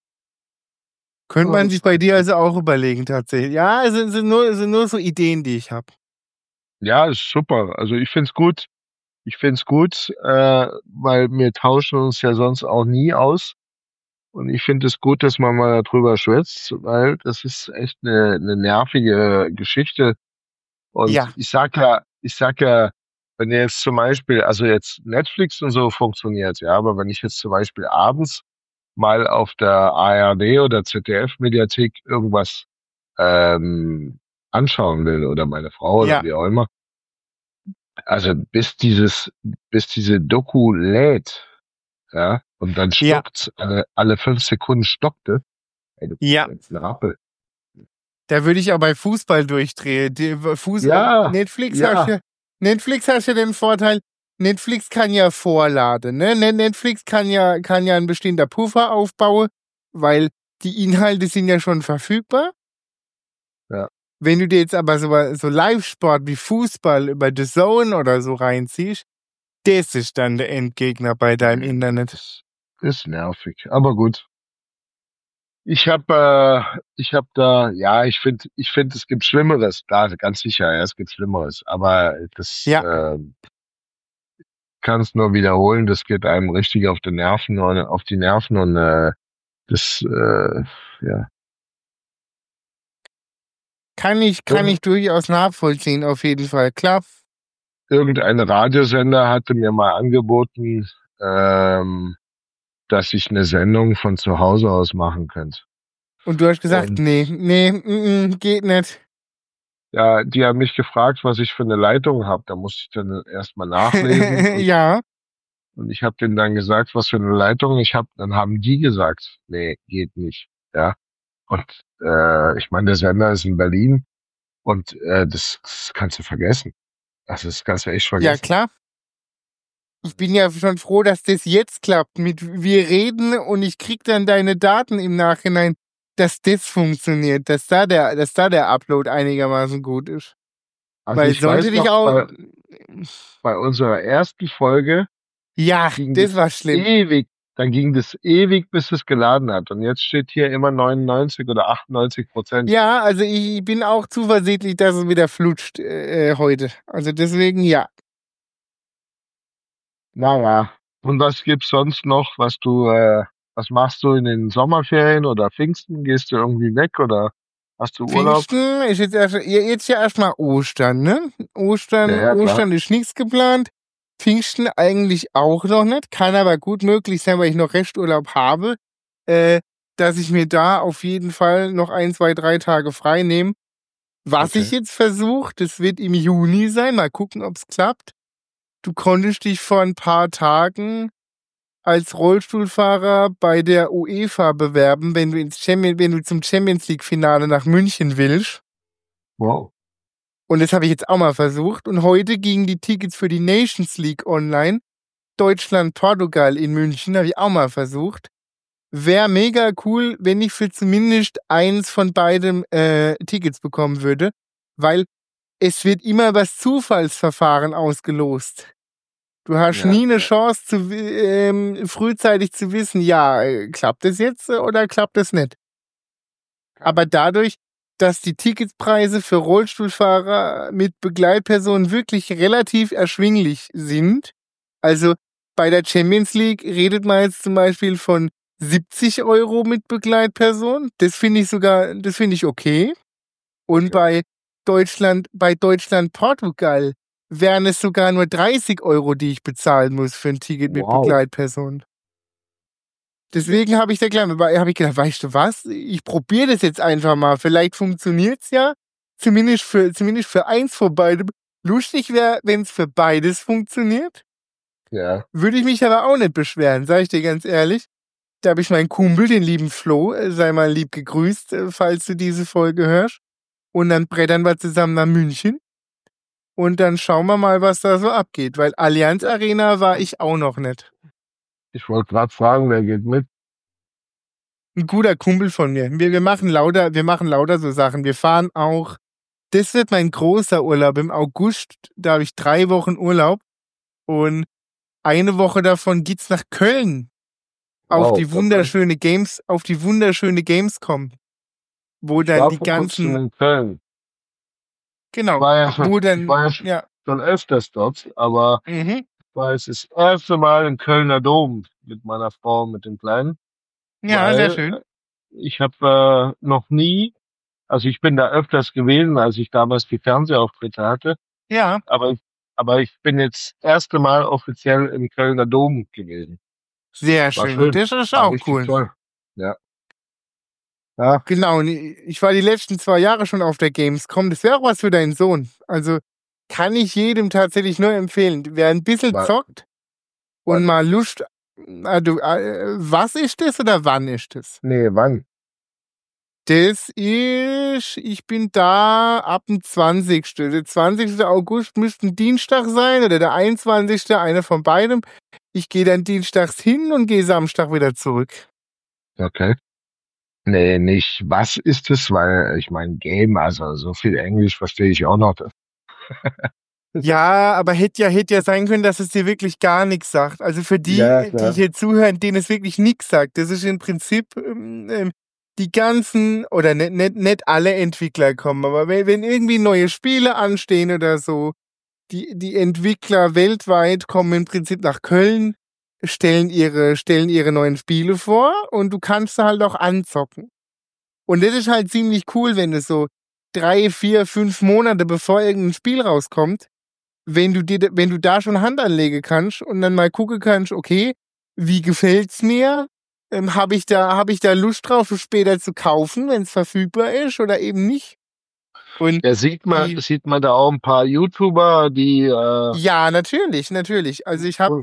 Könnte man sich bei dir also auch überlegen, tatsächlich. Ja, es sind nur so Ideen, die ich habe. Ja, ist super. Also ich find's gut. Weil wir tauschen uns ja sonst auch nie aus. Und ich finde es gut, dass man mal darüber schwätzt, weil das ist echt eine nervige Geschichte. Und Ja, ich sag ja, wenn jetzt zum Beispiel, also jetzt Netflix und so funktioniert, ja, aber wenn ich jetzt zum Beispiel abends mal auf der ARD oder ZDF-Mediathek irgendwas ähm, anschauen will oder meine Frau oder ja, wie auch immer, also bis diese Doku lädt, ja, und dann ja, stockt's, alle 5 Sekunden stockte, ey, du kriegst ja. jetzt einen Rappel. Da würde ich auch bei Fußball durchdrehen. Ja, Netflix ja, Netflix hast ja den Vorteil, Netflix kann ja vorladen, ne? Netflix kann ja ein bestimmter Puffer aufbauen, weil die Inhalte sind ja schon verfügbar. ja. Wenn du dir jetzt aber so Live-Sport wie Fußball über The Zone oder so reinziehst, das ist dann der Endgegner bei deinem Nee, Internet. ist nervig, aber gut. Ich hab da, ja, ich finde, es gibt Schlimmeres. Da, ganz sicher, ja, es gibt Schlimmeres. Aber das Ja, kann es nur wiederholen. Das geht einem richtig auf die Nerven und das, ja. kann ich durchaus nachvollziehen, auf jeden Fall. Klar. Irgendein Radiosender hatte mir mal angeboten, dass ich eine Sendung von zu Hause aus machen könnte. Und du hast gesagt, Und geht nicht. ja, die haben mich gefragt, was ich für eine Leitung habe. Da musste ich dann erstmal nachlesen Ja, und ich habe denen dann gesagt, was für eine Leitung ich habe. Dann haben die gesagt, nee, geht nicht. Ja. Und ich meine, der Sender ist in Berlin und das kannst du vergessen. Das kannst du echt ja vergessen. klar. Ich bin ja schon froh, dass das jetzt klappt. Mit wir reden und ich krieg dann deine Daten im Nachhinein, dass das funktioniert, dass da der Upload einigermaßen gut ist. Also Weil ich sollte weiß dich noch, auch. bei unserer ersten Folge Ja, ging das das war schlimm. ewig. Dann ging das ewig, bis es geladen hat. Und jetzt steht hier immer 99 oder 98%. Ja, also ich bin auch zuversichtlich, dass es wieder flutscht heute. Also deswegen ja. Naja. Und was gibt's sonst noch, was machst du in den Sommerferien oder Pfingsten? Gehst du irgendwie weg oder hast du Urlaub? Pfingsten ist jetzt ja erstmal Ostern, ne? Ja, ja, klar. Ostern ist nichts geplant. Pfingsten eigentlich auch noch nicht. Kann aber gut möglich sein, weil ich noch Resturlaub habe, äh, dass ich mir da auf jeden Fall noch 1, 2, 3 Tage frei nehme. Was ich Okay. jetzt versuche, das wird im Juni sein. Mal gucken, ob es klappt. Du konntest dich vor ein paar Tagen als Rollstuhlfahrer bei der UEFA bewerben, wenn du zum Champions League Finale nach München willst. Wow. Und das habe ich jetzt auch mal versucht. Und heute gingen die Tickets für die Nations League online. Deutschland, Portugal in München habe ich auch mal versucht. Wäre mega cool, wenn ich für zumindest eins von beidem Tickets bekommen würde, weil es wird immer übers Zufallsverfahren ausgelost. Du hast Ja, nie eine ja. Chance, frühzeitig zu wissen, ja, klappt es jetzt oder klappt es nicht. Aber dadurch, dass die Ticketpreise für Rollstuhlfahrer mit Begleitpersonen wirklich relativ erschwinglich sind, also bei der Champions League redet man jetzt zum Beispiel von 70 € mit Begleitperson. Das finde ich okay. Und Okay. bei Deutschland, Portugal wären es sogar nur 30 €, die ich bezahlen muss für ein Ticket mit Wow. Begleitperson. Deswegen habe ich gedacht, weißt du was? Ich probiere das jetzt einfach mal. Vielleicht funktioniert's ja. Zumindest für eins von beidem. Lustig wäre, wenn es für beides funktioniert. Ja. Würde ich mich aber auch nicht beschweren, sage ich dir ganz ehrlich. Da habe ich meinen Kumpel, den lieben Flo, sei mal lieb gegrüßt, falls du diese Folge hörst. Und dann brettern wir zusammen nach München. Und dann schauen wir mal, was da so abgeht. Weil Allianz Arena war ich auch noch nicht. Ich wollte gerade fragen, wer geht mit? Ein guter Kumpel von mir. Wir machen lauter so Sachen. Wir fahren auch. Das wird mein großer Urlaub im August. Da habe ich 3 Wochen Urlaub. Und eine Woche davon geht's nach Köln. Wow, okay. Auf die wunderschöne Gamescom. wo Ich dann war die vor kurzem ganzen, in Köln. genau, Ich wo war dann, ja ja, schon öfters dort, aber mhm, ich war jetzt das erste Mal im Kölner Dom mit meiner Frau, mit dem Kleinen, ja, sehr weil schön. ich habe noch nie, also ich bin da öfters gewesen, als ich damals die Fernsehauftritte hatte, Ja, aber aber ich bin jetzt das erste Mal offiziell im Kölner Dom gewesen. sehr War schön. schön, Das ist war auch richtig cool. toll. Ja, ja, Genau, und ich war die letzten 2 Jahre schon auf der Gamescom. Das wäre auch was für deinen Sohn. Also kann ich jedem tatsächlich nur empfehlen. Wer ein bisschen war, zockt und mal Lust, was ist das oder wann ist das? nee, wann? Das ist, ich bin da ab dem 20. Der 20. August müsste ein Dienstag sein oder der 21. Einer von beidem. Ich gehe dann dienstags hin und gehe Samstag wieder zurück. Okay. Nee, nicht, was ist es, weil ich meine, Game, also so viel Englisch verstehe ich auch noch. Ja, aber hätte ja sein können, dass es dir wirklich gar nichts sagt. Also für Ja, die klar. hier zuhören, denen es wirklich nichts sagt. Das ist im Prinzip die ganzen, oder nicht alle Entwickler kommen, aber wenn irgendwie neue Spiele anstehen oder so, die Entwickler weltweit kommen im Prinzip nach Köln, stellen ihre neuen Spiele vor und du kannst sie halt auch anzocken. Und das ist halt ziemlich cool, wenn du so 3, 4, 5 Monate bevor irgendein Spiel rauskommt, wenn du da schon Hand anlegen kannst und dann mal gucken kannst, okay, wie gefällt's mir? Habe ich da Lust drauf, es später zu kaufen, wenn es verfügbar ist oder eben nicht? Und Ja, die, sieht man da auch ein paar YouTuber, die, ja, natürlich, natürlich. Also ich habe, cool.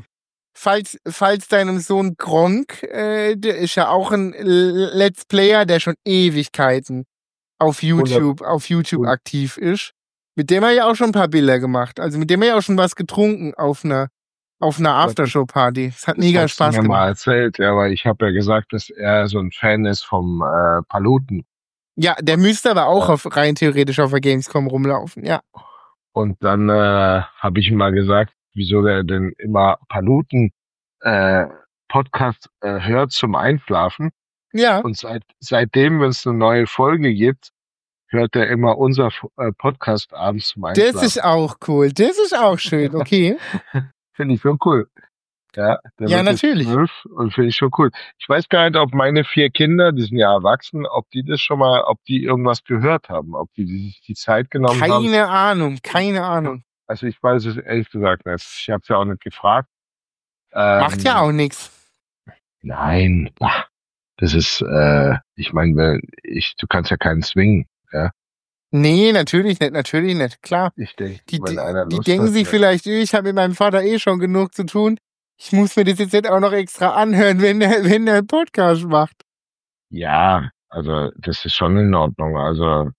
falls deinem Sohn Gronk, der ist ja auch ein Let's Player, der schon Ewigkeiten auf 100, YouTube und aktiv ist. Mit dem habe ich auch schon ein paar Bilder gemacht. Also mit dem habe ich auch schon was getrunken auf einer Aftershow-Party. Es hat das mega hast du Spaß mir mal gemacht. erzählt, ja, weil ich habe ja gesagt, dass er so ein Fan ist vom Paluten. Ja, der müsste aber auch Ja. rein theoretisch auf der Gamescom rumlaufen. Ja. Und dann habe ich ihm mal gesagt, wieso der denn immer Paluten äh, Podcast hört zum Einschlafen. Ja, Und seitdem, wenn es eine neue Folge gibt, hört er immer unser Podcast abends zum das ist Einschlafen. auch cool. Das ist auch schön. Okay. Finde ich schon cool. Ja, der Ja, wird jetzt natürlich. 12 und finde ich schon cool. Ich weiß gar nicht, ob meine 4 Kinder, die sind ja erwachsen, ob die das schon mal, ob die irgendwas gehört haben, ob die sich die Zeit genommen haben. Keine Ahnung, keine Ahnung. Also ich weiß es ehrlich gesagt nicht. Ich habe es ja auch nicht gefragt. Macht ja Ähm, auch nichts. nein, das ist, ich meine, du kannst ja keinen zwingen. Ja, Nee, natürlich nicht, klar. ich denke, Die, wenn die, einer die Lust denken hat, sich ja. vielleicht, ich habe mit meinem Vater eh schon genug zu tun. Ich muss mir das jetzt nicht auch noch extra anhören, wenn der einen Podcast macht. Ja, also das ist schon in Ordnung. Also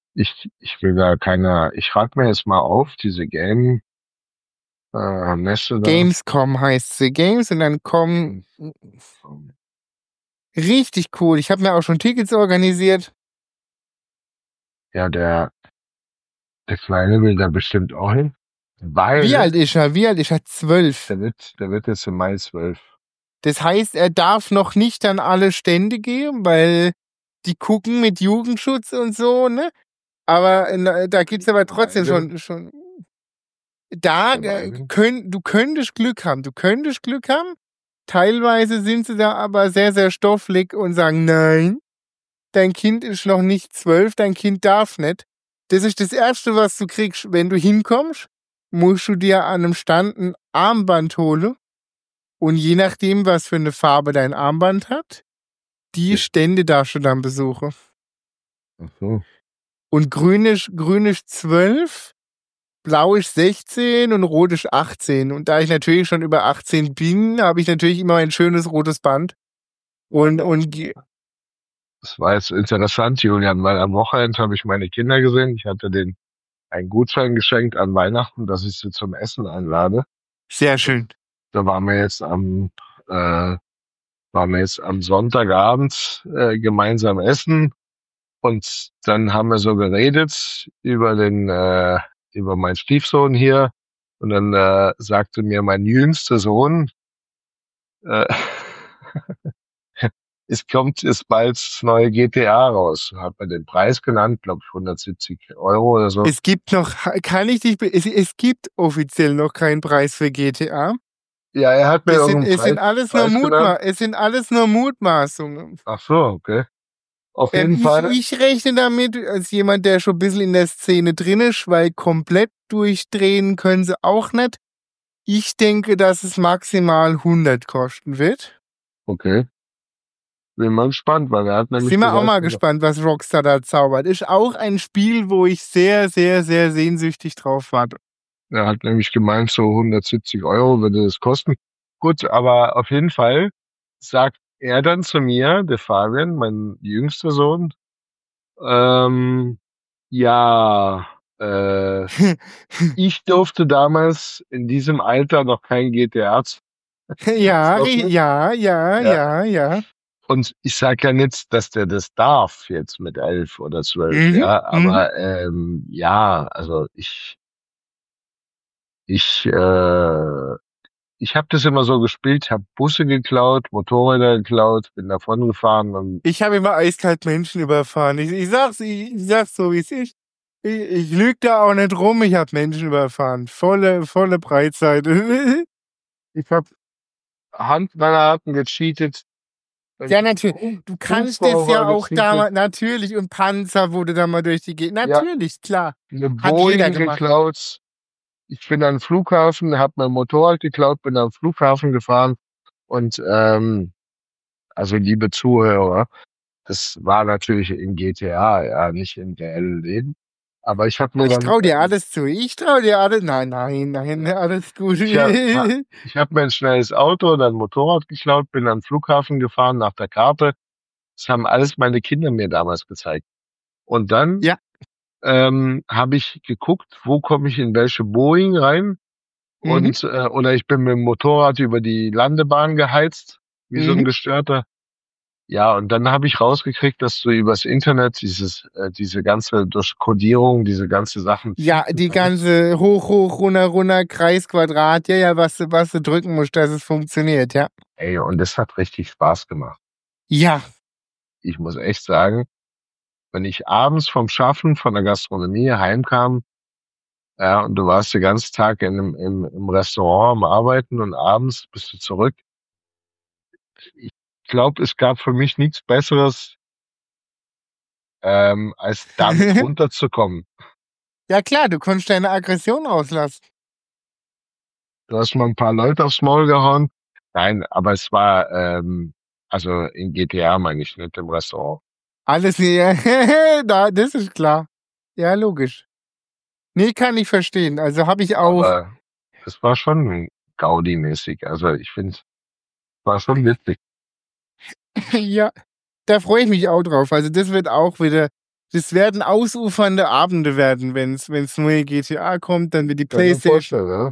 ich will da keiner, ich schreibe mir jetzt mal auf, diese Messe da. Gamescom heißt sie. Games und dann kommen. Richtig cool. Ich habe mir auch schon Tickets organisiert. Ja, der Kleine will da bestimmt auch hin, Wie alt weil ist er? Wie alt ist er? 12. der wird jetzt im Mai 12. Das heißt, er darf noch nicht an alle Stände gehen, weil die gucken mit Jugendschutz und so, ne? Aber da gibt's aber trotzdem Gemeinde, schon. Da Gemeinde. du könntest Glück haben. Du könntest Glück haben. Teilweise sind sie da aber sehr, sehr stofflig und sagen, nein, dein Kind ist noch nicht 12, dein Kind darf nicht. Das ist das Erste, was du kriegst. Wenn du hinkommst, musst du dir an einem Stand ein Armband holen. Und je nachdem, was für eine Farbe dein Armband hat, die Ja. Stände darfst du dann besuchen. Ach so. Und grün ist 12, blau ist 16 und rot ist 18. Und da ich natürlich schon über 18 bin, habe ich natürlich immer ein schönes rotes Band. Und Das war jetzt interessant, Julian, weil am Wochenende habe ich meine Kinder gesehen. Ich hatte denen einen Gutschein geschenkt an Weihnachten, dass ich sie zum Essen einlade. sehr schön. Da waren wir jetzt am Sonntagabend gemeinsam essen und dann haben wir so geredet über meinen Stiefsohn hier und dann sagte mir mein jüngster Sohn, äh, es kommt jetzt bald das neue GTA raus. Hat man den Preis genannt, glaube ich 170 € oder so. Es gibt noch, es gibt offiziell noch keinen Preis für GTA. Ja, er hat mir irgendeinen Es sind alles nur Preis genannt. Es sind alles nur Mutmaßungen. Ach so, okay. Auf jeden Fall. Ich rechne damit, als jemand, der schon ein bisschen in der Szene drin ist, weil komplett durchdrehen können sie auch nicht. Ich denke, dass es maximal 100 kosten wird. Okay. Bin mal gespannt, weil er hat nämlich Sind wir auch gesagt, mal gespannt, was Rockstar da zaubert. Ist auch ein Spiel, wo ich sehr, sehr, sehr sehnsüchtig drauf warte. er hat nämlich gemeint, so 170 € würde das kosten. Gut, aber auf jeden Fall sagt er dann zu mir, der Fabian, mein jüngster Sohn, ja, ich durfte damals in diesem Alter noch kein GTA Ja, zocken. ja. Und ich sage ja nicht, dass der das darf jetzt mit 11 oder 12, ja, aber ja, also ich, ich habe das immer so gespielt, habe Busse geklaut, Motorräder geklaut, bin davon gefahren und Ich habe immer eiskalt Menschen überfahren. Ich sag's so, wie es ist. Ich lüge da auch nicht rum, ich habe Menschen überfahren. Volle Breitseite. ich habe Handgranaten gecheatet. Ja, natürlich. Du kannst es ja auch damals, natürlich. Und Panzer wurde da mal durch die Gegend. Natürlich, ja, klar. Eine Hat jeder Boeing gemacht. geklaut. Ich bin an den Flughafen, habe mein Motorrad geklaut, bin am Flughafen gefahren und also liebe Zuhörer, das war natürlich in GTA, ja, nicht in reellen Leben. Aber ich habe mir Ich dann trau dir alles zu. Ich trau dir alles. Nein, alles gut. ich hab mir ein schnelles Auto und ein Motorrad geklaut, bin am Flughafen gefahren nach der Karte. Das haben alles meine Kinder mir damals gezeigt. Und dann Ja. habe ich geguckt, wo komme ich in welche Boeing rein. Und oder ich bin mit dem Motorrad über die Landebahn geheizt, wie so ein Gestörter. Ja, und dann habe ich rausgekriegt, dass du übers Internet diese ganze durch Codierung, diese ganze Sachen. Ja, die ganze hoch, runter, Kreis, Quadrat, ja, was du drücken musst, dass es funktioniert, ja. Ey, und das hat richtig Spaß gemacht. Ja. Ich muss echt sagen, wenn ich abends vom Schaffen von der Gastronomie heimkam, ja, und du warst den ganzen Tag im Restaurant am Arbeiten und abends bist du zurück. Ich glaube, es gab für mich nichts Besseres, als damit runterzukommen. Ja klar, du konntest deine Aggression rauslassen. Du hast mal ein paar Leute aufs Maul gehauen. Nein, aber es war, also in GTA meine ich, nicht im Restaurant. Alles hier, das ist klar. Ja, logisch. Nee, kann ich verstehen. Also habe ich auch. Aber es war schon Gaudi-mäßig. Also ich finde, es war schon witzig. Ja, da freue ich mich auch drauf. Also das wird auch wieder, das werden ausufernde Abende werden, wenn's neue GTA kommt, dann wird die PlayStation,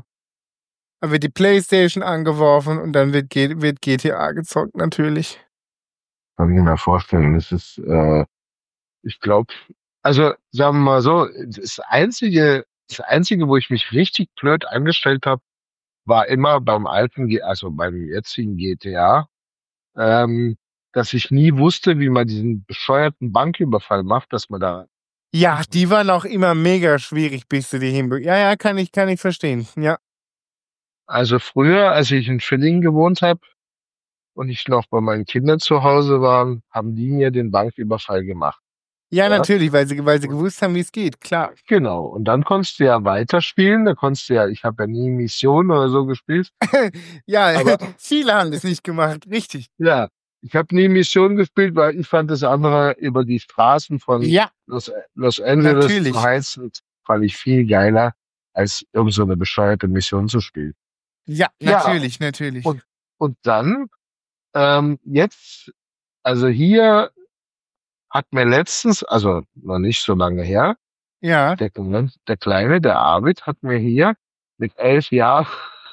angeworfen und dann wird GTA gezockt, natürlich. Kann ich mir vorstellen. Das ist, ich glaube, also sagen wir mal so, das Einzige, wo ich mich richtig blöd angestellt habe, war immer beim also beim jetzigen GTA, dass ich nie wusste, wie man diesen bescheuerten Banküberfall macht, dass man da. Ja, die waren auch immer mega schwierig, bis du die hinbekommst. Ja, kann ich verstehen. Ja. Also früher, als ich in Villingen gewohnt habe und ich noch bei meinen Kindern zu Hause war, haben die mir den Banküberfall gemacht. Ja, natürlich, weil sie gewusst haben, wie es geht, klar. Genau. Und dann konntest du ja weiterspielen. Da konntest du ja, ich habe ja nie Mission oder so gespielt. Ja, aber viele haben das nicht gemacht, richtig. Ja, ich habe nie Mission gespielt, weil ich fand das andere über die Straßen von Los Angeles zu heizen, fand ich viel geiler, als irgend so eine bescheuerte Mission zu spielen. Ja, natürlich. Und dann, jetzt, also hier hat mir letztens, also noch nicht so lange her, ja, der Kleine, der Arvid, hat mir hier mit 11 Jahren,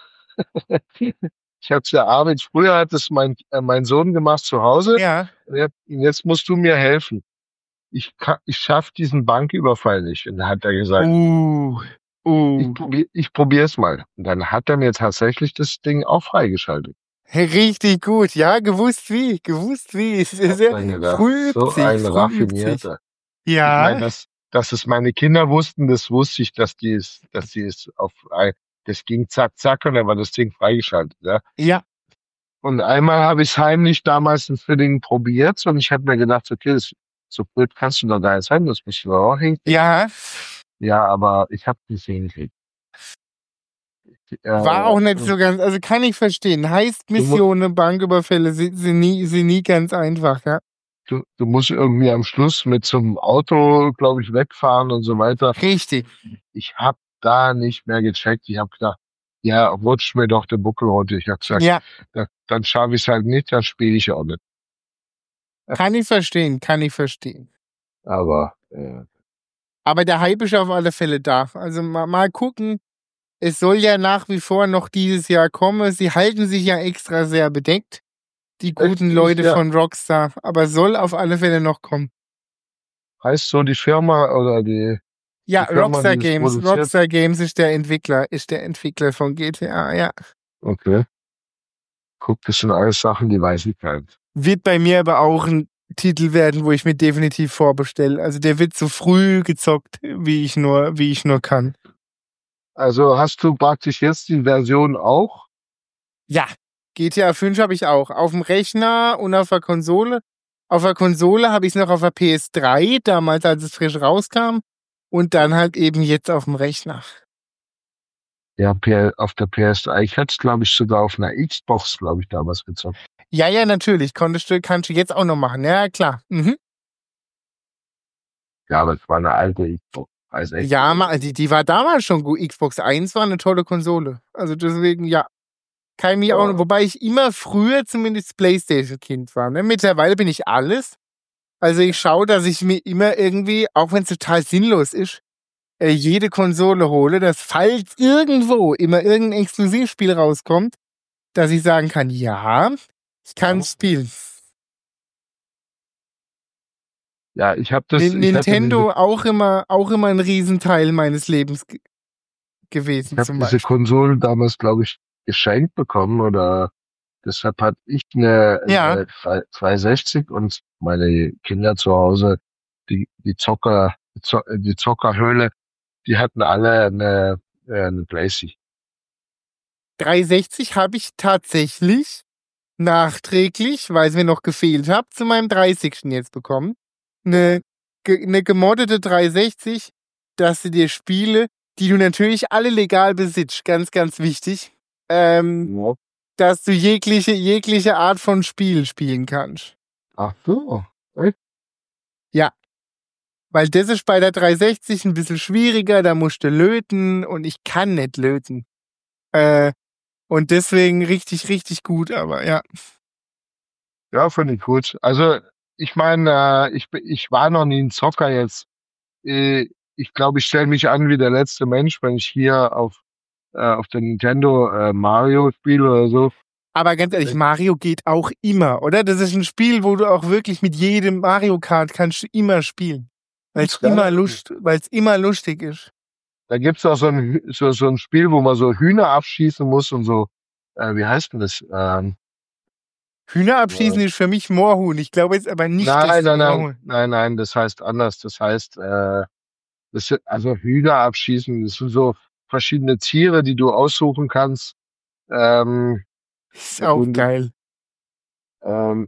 ich hab's ja Arvid, früher hat es mein Sohn gemacht zu Hause. Ja. Jetzt musst du mir helfen. Ich schaff diesen Banküberfall nicht. Und dann hat er gesagt, ich probier's mal. Und dann hat er mir tatsächlich das Ding auch freigeschaltet. Richtig gut, ja, gewusst wie. Sehr früh übt So sich, ein früh übt sich. raffinierter. Ich meine, Ja, dass es meine Kinder wussten, das wusste ich, dass die es das ging zack, zack und dann war das Ding freigeschaltet, ja. ja, Und einmal habe ich es heimlich damals in Villingen probiert und ich habe mir gedacht, okay, so blöd kannst du doch gar nicht sein, das musst du doch auch hinkriegen. ja. Ja, aber ich habe es hingekriegt. War auch nicht Du, so ganz, also kann ich verstehen. Heißt du, mu- Missionen, Banküberfälle sind nie ganz einfach, ja. du musst irgendwie am Schluss mit zum Auto, glaube ich, wegfahren und so weiter. Richtig. Ich habe da nicht mehr gecheckt. Ich habe gedacht, ja, rutsch mir doch den Buckel runter. Ich habe gesagt, Ja, dann schaffe ich es halt nicht, dann spiele ich auch nicht. kann ich verstehen. Aber Aber der Hype ist auf alle Fälle da. Also mal gucken. Es soll ja nach wie vor noch dieses Jahr kommen. Sie halten sich ja extra sehr bedeckt, die guten Leute ja, von Rockstar. Aber soll auf alle Fälle noch kommen. heißt so die Firma oder Ja, die Firma, die das produziert? Rockstar Games ist der Entwickler von GTA, ja. Okay. Guck, das sind alles Sachen, die weiß ich halt. Wird bei mir aber auch ein Titel werden, wo ich mir definitiv vorbestelle. Also der wird so früh gezockt, wie ich nur kann. Also hast du praktisch jetzt die Version auch? Ja, GTA 5 habe ich auch. Auf dem Rechner und auf der Konsole. Auf der Konsole habe ich es noch auf der PS3, damals als es frisch rauskam. Und dann halt eben jetzt auf dem Rechner. Ja, auf der PS3. Ich hätte es, glaube ich, sogar auf einer Xbox, glaube ich, damals gezockt. Ja, natürlich. Kannst du jetzt auch noch machen. Ja, klar. Mhm. Ja, aber es war eine alte Xbox. Also echt. Ja, die war damals schon gut. Xbox 1 war eine tolle Konsole. Also deswegen, ja. Kann ich mich auch, wobei ich immer früher zumindest PlayStation-Kind war. Ne? Mittlerweile bin ich alles. Also ich schaue, dass ich mir immer irgendwie, auch wenn es total sinnlos ist, jede Konsole hole, dass falls irgendwo immer irgendein Exklusivspiel rauskommt, dass ich sagen kann, ja, ich kann spielen. Ja, ich habe das, Nintendo auch immer ein Riesenteil meines Lebens gewesen ich habe zum diese Beispiel. Konsolen damals, glaube ich, geschenkt bekommen oder deshalb hatte ich Ja, eine 360 und meine Kinder zu Hause, die Zockerhöhle, die hatten alle eine Playsee. 360 habe ich tatsächlich nachträglich, weil es mir noch gefehlt hat, zu meinem 30. jetzt bekommen. Eine gemoddete 360, dass du dir Spiele, die du natürlich alle legal besitzt, ganz, ganz wichtig, Ja. dass du jegliche Art von Spiel spielen kannst. Ach so. Echt? Ja, weil das ist bei der 360 ein bisschen schwieriger, da musst du löten und ich kann nicht löten. Und deswegen richtig, richtig gut, aber ja. Ja, finde ich gut. Also, ich meine, ich war noch nie ein Zocker jetzt. Ich glaube, ich stelle mich an wie der letzte Mensch, wenn ich hier auf der Nintendo Mario spiele oder so. Aber ganz ehrlich, Ich, Mario geht auch immer, oder? Das ist ein Spiel, wo du auch wirklich mit jedem Mario Kart kannst du immer spielen. Weil es immer lustig ist. Da gibt's auch so ein Spiel, wo man so Hühner abschießen muss und so. Wie heißt denn das? Hühner abschießen Äh, ist für mich Moorhuhn. Ich glaube jetzt aber nicht, dass es Moorhuhn. nein, das heißt anders. Das heißt, also Hühner abschießen, das sind so verschiedene Tiere, die du aussuchen kannst. Ähm, Ist auch Sekunde. geil. Ähm,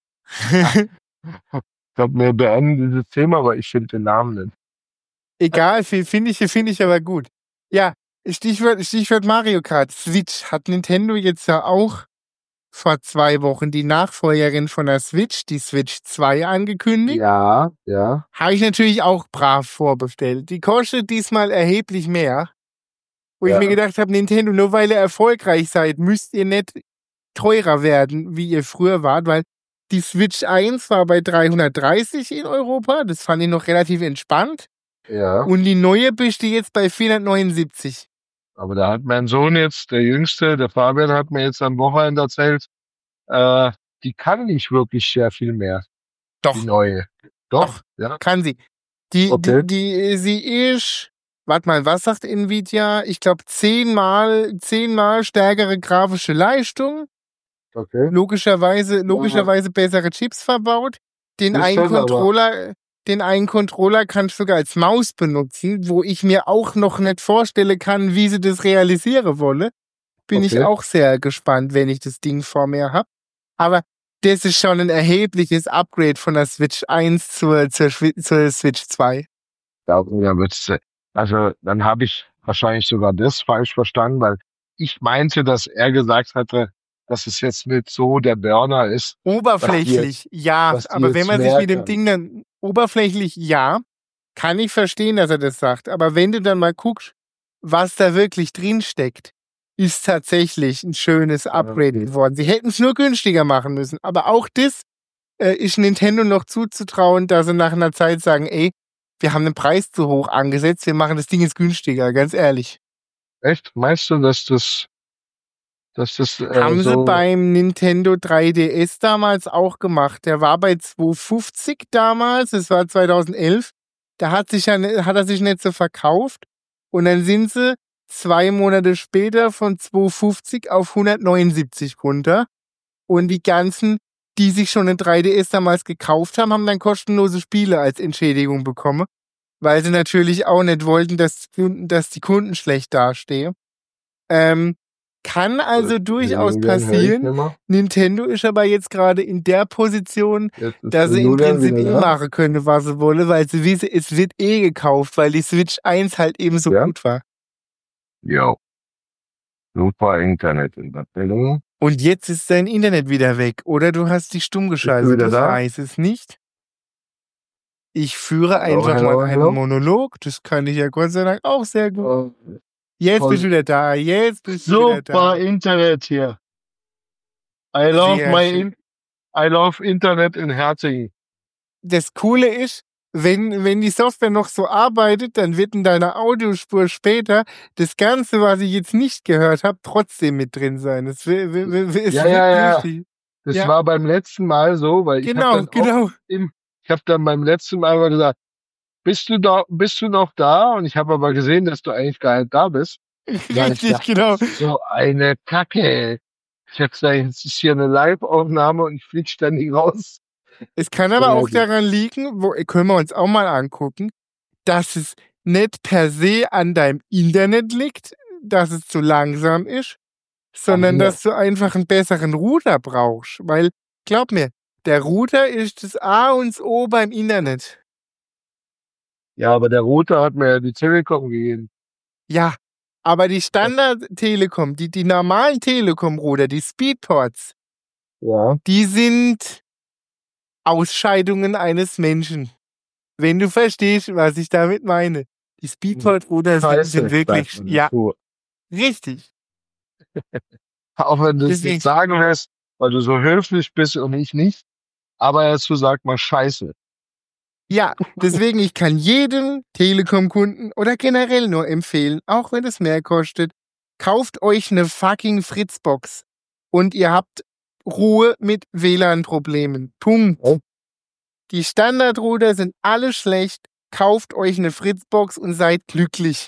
ich glaube, wir beenden dieses Thema, aber ich finde den Namen nicht. Egal, finde ich aber gut. Ja, Stichwort Mario Kart. Switch hat Nintendo jetzt ja auch vor 2 Wochen die Nachfolgerin von der Switch, die Switch 2, angekündigt. Ja, ja. Habe ich natürlich auch brav vorbestellt. Die kostet diesmal erheblich mehr. Wo ich mir gedacht habe, Nintendo, nur weil ihr erfolgreich seid, müsst ihr nicht teurer werden, wie ihr früher wart, weil die Switch 1 war bei 330 in Europa. Das fand ich noch relativ entspannt. Ja. Und die neue besteht jetzt bei 479. Aber da hat mein Sohn jetzt, der Jüngste, der Fabian, hat mir jetzt am Wochenende erzählt, die kann nicht wirklich sehr viel mehr. Doch. Die neue. Doch, ja. Kann sie. Okay. Sie ist, warte mal, was sagt Nvidia? Ich glaube 10-mal stärkere grafische Leistung. Okay. Logischerweise bessere Chips verbaut. Den einen Controller kannst du sogar als Maus benutzen, wo ich mir auch noch nicht vorstellen kann, wie sie das realisieren wollen. Bin ich auch sehr gespannt, wenn ich das Ding vor mir habe. Aber das ist schon ein erhebliches Upgrade von der Switch 1 zur Switch 2. Also dann habe ich wahrscheinlich sogar das falsch verstanden, weil ich meinte, dass er gesagt hatte, dass es jetzt nicht so der Burner ist. Oberflächlich, ja. was die Aber wenn jetzt man sich mit dem merken. Ding dann oberflächlich, ja, kann ich verstehen, dass er das sagt. Aber wenn du dann mal guckst, was da wirklich drin steckt, ist tatsächlich ein schönes Upgrade geworden. Sie hätten es nur günstiger machen müssen. Aber auch das ist Nintendo noch zuzutrauen, dass sie nach einer Zeit sagen, ey, wir haben den Preis zu hoch angesetzt, wir machen das Ding jetzt günstiger, ganz ehrlich. Echt? Meinst du, dass das Haben sie beim Nintendo 3DS damals auch gemacht. Der war bei 250 damals, das war 2011. Da hat er sich nicht so verkauft. Und dann sind sie 2 Monate später von 250 auf 179 runter. Und die ganzen, die sich schon ein 3DS damals gekauft haben, haben dann kostenlose Spiele als Entschädigung bekommen. Weil sie natürlich auch nicht wollten, dass die Kunden schlecht dastehen. Kann also durchaus passieren. Nintendo ist aber jetzt gerade in der Position, dass sie im Prinzip machen können, was sie wollen, weil sie wissen, es wird gekauft, weil die Switch 1 halt eben so gut war. Ja. Super Internetanbindung. Und jetzt ist dein Internet wieder weg, oder du hast dich stumm geschaltet. Ich weiß es nicht. Ich führe einfach mal einen Monolog. Das kann ich ja Gott sei Dank auch sehr gut. Jetzt bist du wieder da. Super Internet hier. I love Internet in Herzing. Das Coole ist, wenn die Software noch so arbeitet, dann wird in deiner Audiospur später das Ganze, was ich jetzt nicht gehört habe, trotzdem mit drin sein. Das lustig. Das war beim letzten Mal so, weil ich habe dann beim letzten Mal mal gesagt, bist du noch da? Und ich habe aber gesehen, dass du eigentlich gar nicht da bist. Richtig, genau. So eine Kacke. Ich habe gesagt, jetzt ist hier eine Live-Aufnahme und ich fliege ständig raus. Es kann aber auch daran liegen, können wir uns auch mal angucken, dass es nicht per se an deinem Internet liegt, dass es zu langsam ist, sondern dass du einfach einen besseren Router brauchst. Weil, glaub mir, der Router ist das A und das O beim Internet. Ja, aber der Router hat mir ja die Telekom gegeben. Ja, aber die Standard-Telekom, die normalen Telekom-Router, die Speedports, die sind Ausscheidungen eines Menschen. Wenn du verstehst, was ich damit meine. Die Speedport-Router sind wirklich, richtig. Auch wenn du es nicht sagen lässt, weil du so höflich bist und ich nicht, aber dazu sagt man Scheiße. Ja, deswegen, ich kann jedem Telekom-Kunden oder generell nur empfehlen, auch wenn es mehr kostet, kauft euch eine fucking Fritzbox und ihr habt Ruhe mit WLAN-Problemen. Punkt. Oh. Die Standardrouter sind alle schlecht. Kauft euch eine Fritzbox und seid glücklich.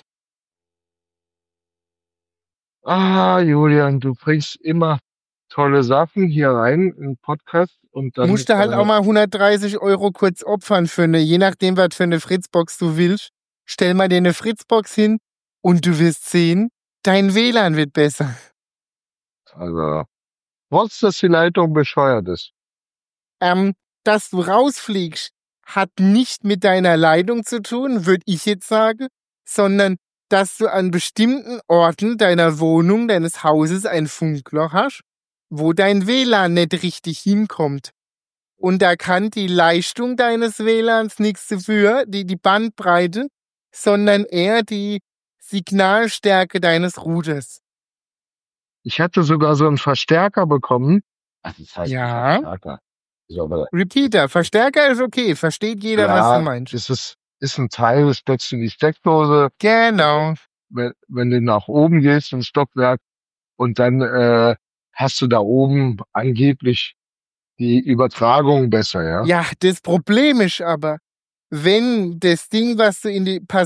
Julian, du bringst immer tolle Sachen hier rein im Podcast. Und dann musst du halt auch mal 130 € kurz opfern für je nachdem, was für eine Fritzbox du willst. Stell mal dir eine Fritzbox hin und du wirst sehen, dein WLAN wird besser. Also, trotz dass die Leitung bescheuert ist. Dass du rausfliegst, hat nicht mit deiner Leitung zu tun, würde ich jetzt sagen, sondern dass du an bestimmten Orten deiner Wohnung, deines Hauses ein Funkloch hast, wo dein WLAN nicht richtig hinkommt. Und da kann die Leistung deines WLANs nichts dafür, die Bandbreite, sondern eher die Signalstärke deines Routers. Ich hatte sogar so einen Verstärker bekommen. Das heißt Verstärker. Repeater, Verstärker ist okay, versteht jeder, was du meinst. Das ist ein Teil, das steckst du in die Steckdose. Genau. Wenn du nach oben gehst ins Stockwerk und dann hast du da oben angeblich die Übertragung besser, ja? Ja, das Problem ist aber, wenn das Ding, was du in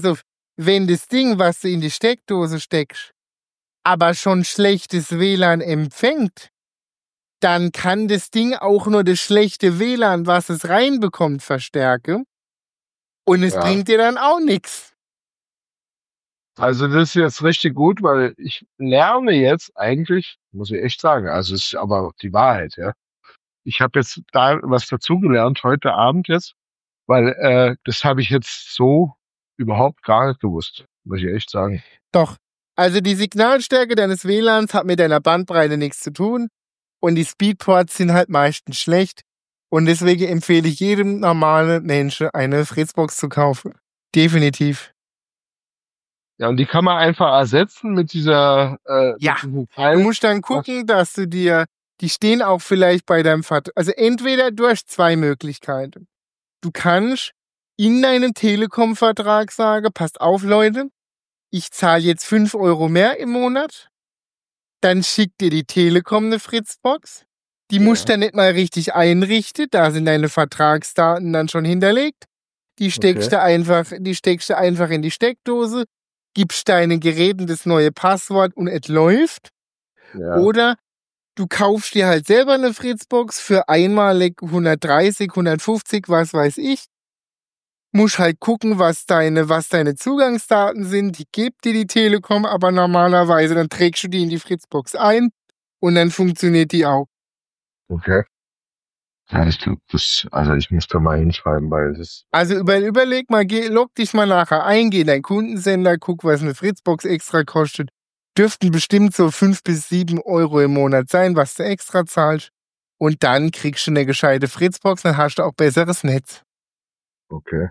die Steckdose steckst, aber schon schlechtes WLAN empfängt, dann kann das Ding auch nur das schlechte WLAN, was es reinbekommt, verstärken. Und es bringt dir dann auch nichts. Also das ist jetzt richtig gut, weil ich lerne jetzt eigentlich, muss ich echt sagen, also es ist aber auch die Wahrheit, ja. Ich habe jetzt da was dazugelernt heute Abend jetzt, weil das habe ich jetzt so überhaupt gar nicht gewusst, muss ich echt sagen. Doch. Also die Signalstärke deines WLANs hat mit deiner Bandbreite nichts zu tun und die Speedports sind halt meistens schlecht und deswegen empfehle ich jedem normalen Menschen eine Fritzbox zu kaufen. Definitiv. Ja, und die kann man einfach ersetzen mit dieser Ja. mit diesem Du Teil. musst dann gucken, dass du dir, die stehen auch vielleicht bei deinem Vertrag, also entweder du hast zwei Möglichkeiten. Du kannst in deinem Telekom-Vertrag sagen, passt auf Leute, ich zahle jetzt 5 Euro mehr im Monat, dann schickt dir die Telekom eine Fritzbox, die musst du dann nicht mal richtig einrichten, da sind deine Vertragsdaten dann schon hinterlegt, die steckst du einfach in die Steckdose, gibst deinen Geräten das neue Passwort und es läuft. Ja. Oder du kaufst dir halt selber eine Fritzbox für einmalig 130, 150, was weiß ich. Musst halt gucken, was deine Zugangsdaten sind. Die gibt dir die Telekom, aber normalerweise dann trägst du die in die Fritzbox ein und dann funktioniert die auch. Okay. Ja, ich glaube, ich muss da mal hinschreiben, weil das. Also überleg mal, log dich mal nachher ein, geh in deinen Kundensender, guck, was eine Fritzbox extra kostet. Dürften bestimmt so 5 bis 7 Euro im Monat sein, was du extra zahlst. Und dann kriegst du eine gescheite Fritzbox, dann hast du auch besseres Netz. Okay.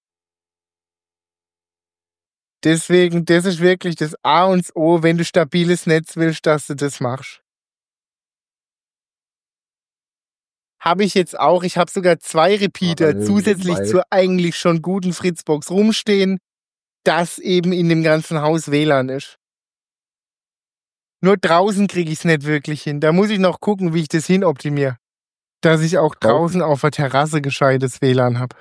Deswegen, das ist wirklich das A und das O, wenn du stabiles Netz willst, dass du das machst. Habe ich jetzt auch. Ich habe sogar 2 Repeater zusätzlich zur eigentlich schon guten Fritzbox rumstehen, das eben in dem ganzen Haus WLAN ist. Nur draußen kriege ich es nicht wirklich hin. Da muss ich noch gucken, wie ich das hinoptimiere. Dass ich auch draußen auf der Terrasse gescheites WLAN habe.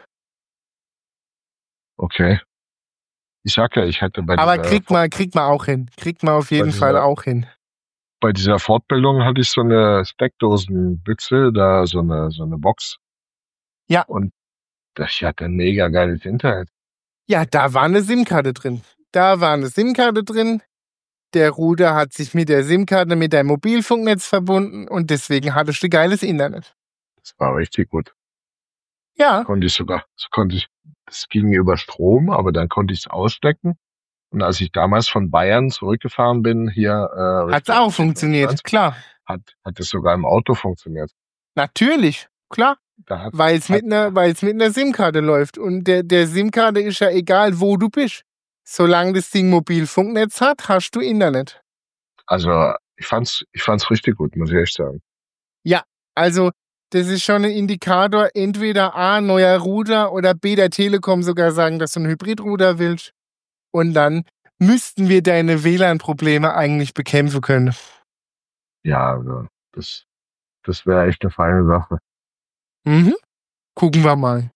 Okay. Ich sag ja, ich hatte bei Aber kriegt man auch hin. Kriegt man auf jeden Fall auch hin. Bei dieser Fortbildung hatte ich so eine Steckdosenbüchse, da so eine Box. Ja. Und ich hatte ein mega geiles Internet. Ja, da war eine SIM-Karte drin. Der Router hat sich mit der SIM-Karte mit deinem Mobilfunknetz verbunden und deswegen hattest du geiles Internet. Das war richtig gut. Ja. Das ging über Strom, aber dann konnte ich es ausstecken. Und als ich damals von Bayern zurückgefahren bin, hier hat es auch funktioniert, klar. Hat es sogar im Auto funktioniert. Natürlich, klar. Weil es mit einer SIM-Karte läuft. Und der SIM-Karte ist ja egal, wo du bist. Solange das Ding Mobilfunknetz hat, hast du Internet. Also ich fand's richtig gut, muss ich echt sagen. Ja, also das ist schon ein Indikator, entweder A, neuer Router oder B, der Telekom sogar sagen, dass du einen Hybrid-Router willst. Und dann müssten wir deine WLAN-Probleme eigentlich bekämpfen können. Ja, also das wäre echt eine feine Sache. Mhm. Gucken wir mal.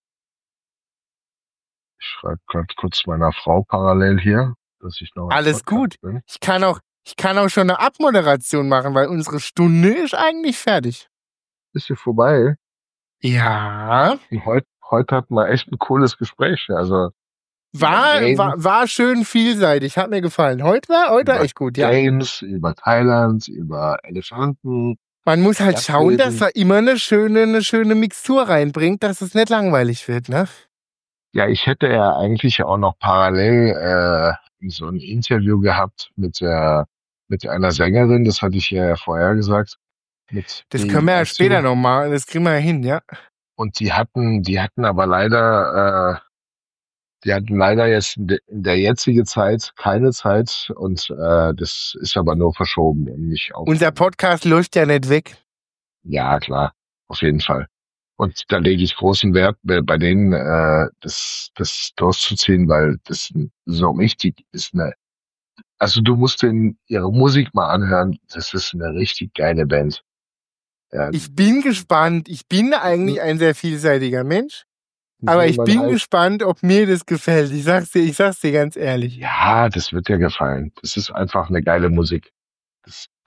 Ich schreibe gerade kurz meiner Frau parallel hier, dass ich noch. Alles gut. Bin. Ich kann auch schon eine Abmoderation machen, weil unsere Stunde ist eigentlich fertig. Ist sie vorbei? Ja. Und heute hatten wir echt ein cooles Gespräch. Also war schön vielseitig, hat mir gefallen. Heute war echt gut, ja. Games, über Thailand, über Elefanten. Man muss halt schauen, dass er immer eine schöne Mixtur reinbringt, dass es nicht langweilig wird, ne? Ja, ich hätte ja eigentlich auch noch parallel so ein Interview gehabt mit einer Sängerin, das hatte ich ja vorher gesagt. Das können wir ja später noch mal, das kriegen wir ja hin, ja. Und die hatten aber leider jetzt in der jetzigen Zeit keine Zeit und das ist aber nur verschoben und nicht auf. Unser Podcast läuft ja nicht weg. Ja, klar, auf jeden Fall. Und da lege ich großen Wert bei denen, das durchzuziehen, weil das so wichtig ist. Also du musst ihre Musik mal anhören, das ist eine richtig geile Band. Ja. Ich bin gespannt. Ich bin eigentlich ein sehr vielseitiger Mensch. Aber ich bin gespannt, ob mir das gefällt. Ich sag's dir ganz ehrlich. Ja, das wird dir gefallen. Das ist einfach eine geile Musik.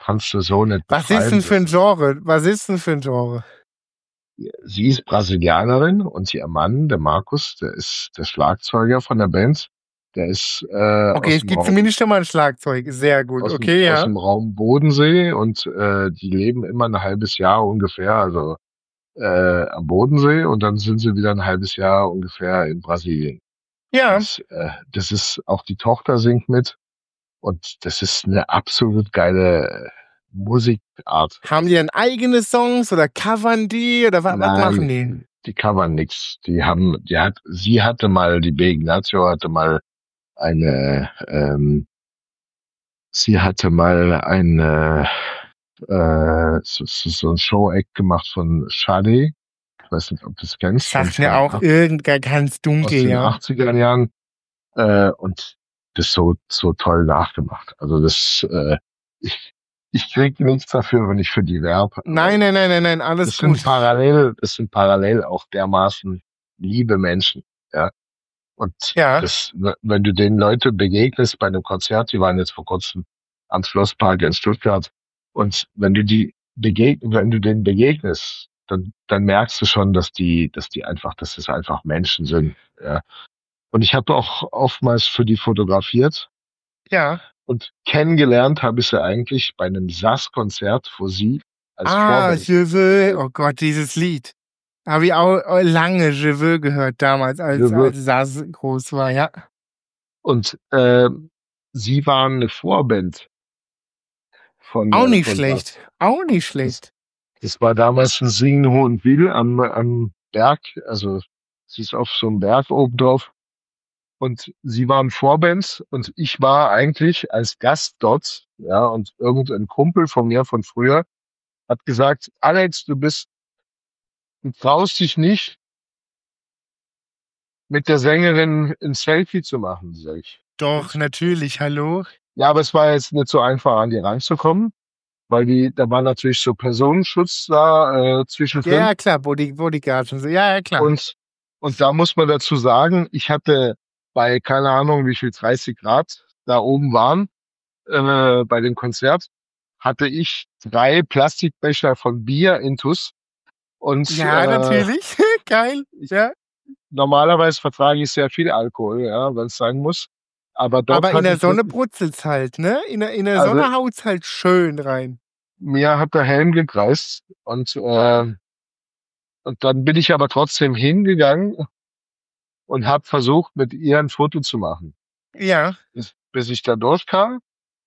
kannst du so nicht Was ist beschreiben. denn für ein Genre? Was ist denn für ein Genre? Sie ist Brasilianerin und ihr Mann, der Markus, der ist der Schlagzeuger von der Band. Der ist Okay, es gibt zumindest schon mal ein Schlagzeug. Sehr gut. Okay, aus ja. dem Raum Bodensee und die leben immer ein halbes Jahr ungefähr, also am Bodensee und dann sind sie wieder ein halbes Jahr ungefähr in Brasilien. Ja. Das ist auch die Tochter singt mit und das ist eine absolut geile Musikart. Haben die dann eigene Songs oder covern die oder was machen die? Die covern nix. Sie hatte mal, die B. Ignacio hatte mal eine, sie hatte mal eine, so ein Show-Act gemacht von Sade. Ich weiß nicht, ob du es kennst. Sagt mir auch ganz dunkel, aus den ja. 80er Jahren. Und das so toll nachgemacht. Also ich krieg nichts dafür, wenn ich für die werbe. Nein, alles gut. Das sind parallel auch dermaßen liebe Menschen, ja. Und Ja. wenn du den Leute begegnest bei einem Konzert, die waren jetzt vor kurzem am Schlosspark in Stuttgart, und wenn du denen begegnest, dann merkst du schon, dass es einfach Menschen sind, ja. Und ich habe auch oftmals für die fotografiert. Ja. Und kennengelernt habe ich sie eigentlich bei einem SAS-Konzert, wo sie als Vorband. Je veux, oh Gott, dieses Lied. Habe ich auch lange Je veux gehört damals, als SAS groß war, ja. Und sie waren eine Vorband von Auch nicht schlecht. SAS. Auch nicht schlecht. Das war damals ein Singen Hohenwil am Berg. Also sie ist auf so einem Berg oben drauf. Und sie waren Vorband und ich war eigentlich als Gast dort, ja, und irgendein Kumpel von mir von früher hat gesagt, Alex, du traust dich nicht, mit der Sängerin ein Selfie zu machen, sag ich. Doch, natürlich, hallo. Ja, aber es war jetzt nicht so einfach, an die reinzukommen, weil da war natürlich so Personenschutz da zwischendrin. Ja, klar, Bodyguard und so. Ja, klar. Und da muss man dazu sagen, ich hatte bei, keine Ahnung, wie viel 30 Grad da oben waren, bei dem Konzert, hatte ich 3 Plastikbecher von Bier intus. Und ja, natürlich. Geil. Ja. Normalerweise vertrage ich sehr viel Alkohol, ja, wenn es sein muss. Aber in der Sonne brutzelt's halt, ne? In der Sonne haut's halt schön rein. Mir hat der Helm gekreist und dann bin ich aber trotzdem hingegangen und habe versucht, mit ihr ein Foto zu machen. Ja. Bis ich da durchkam.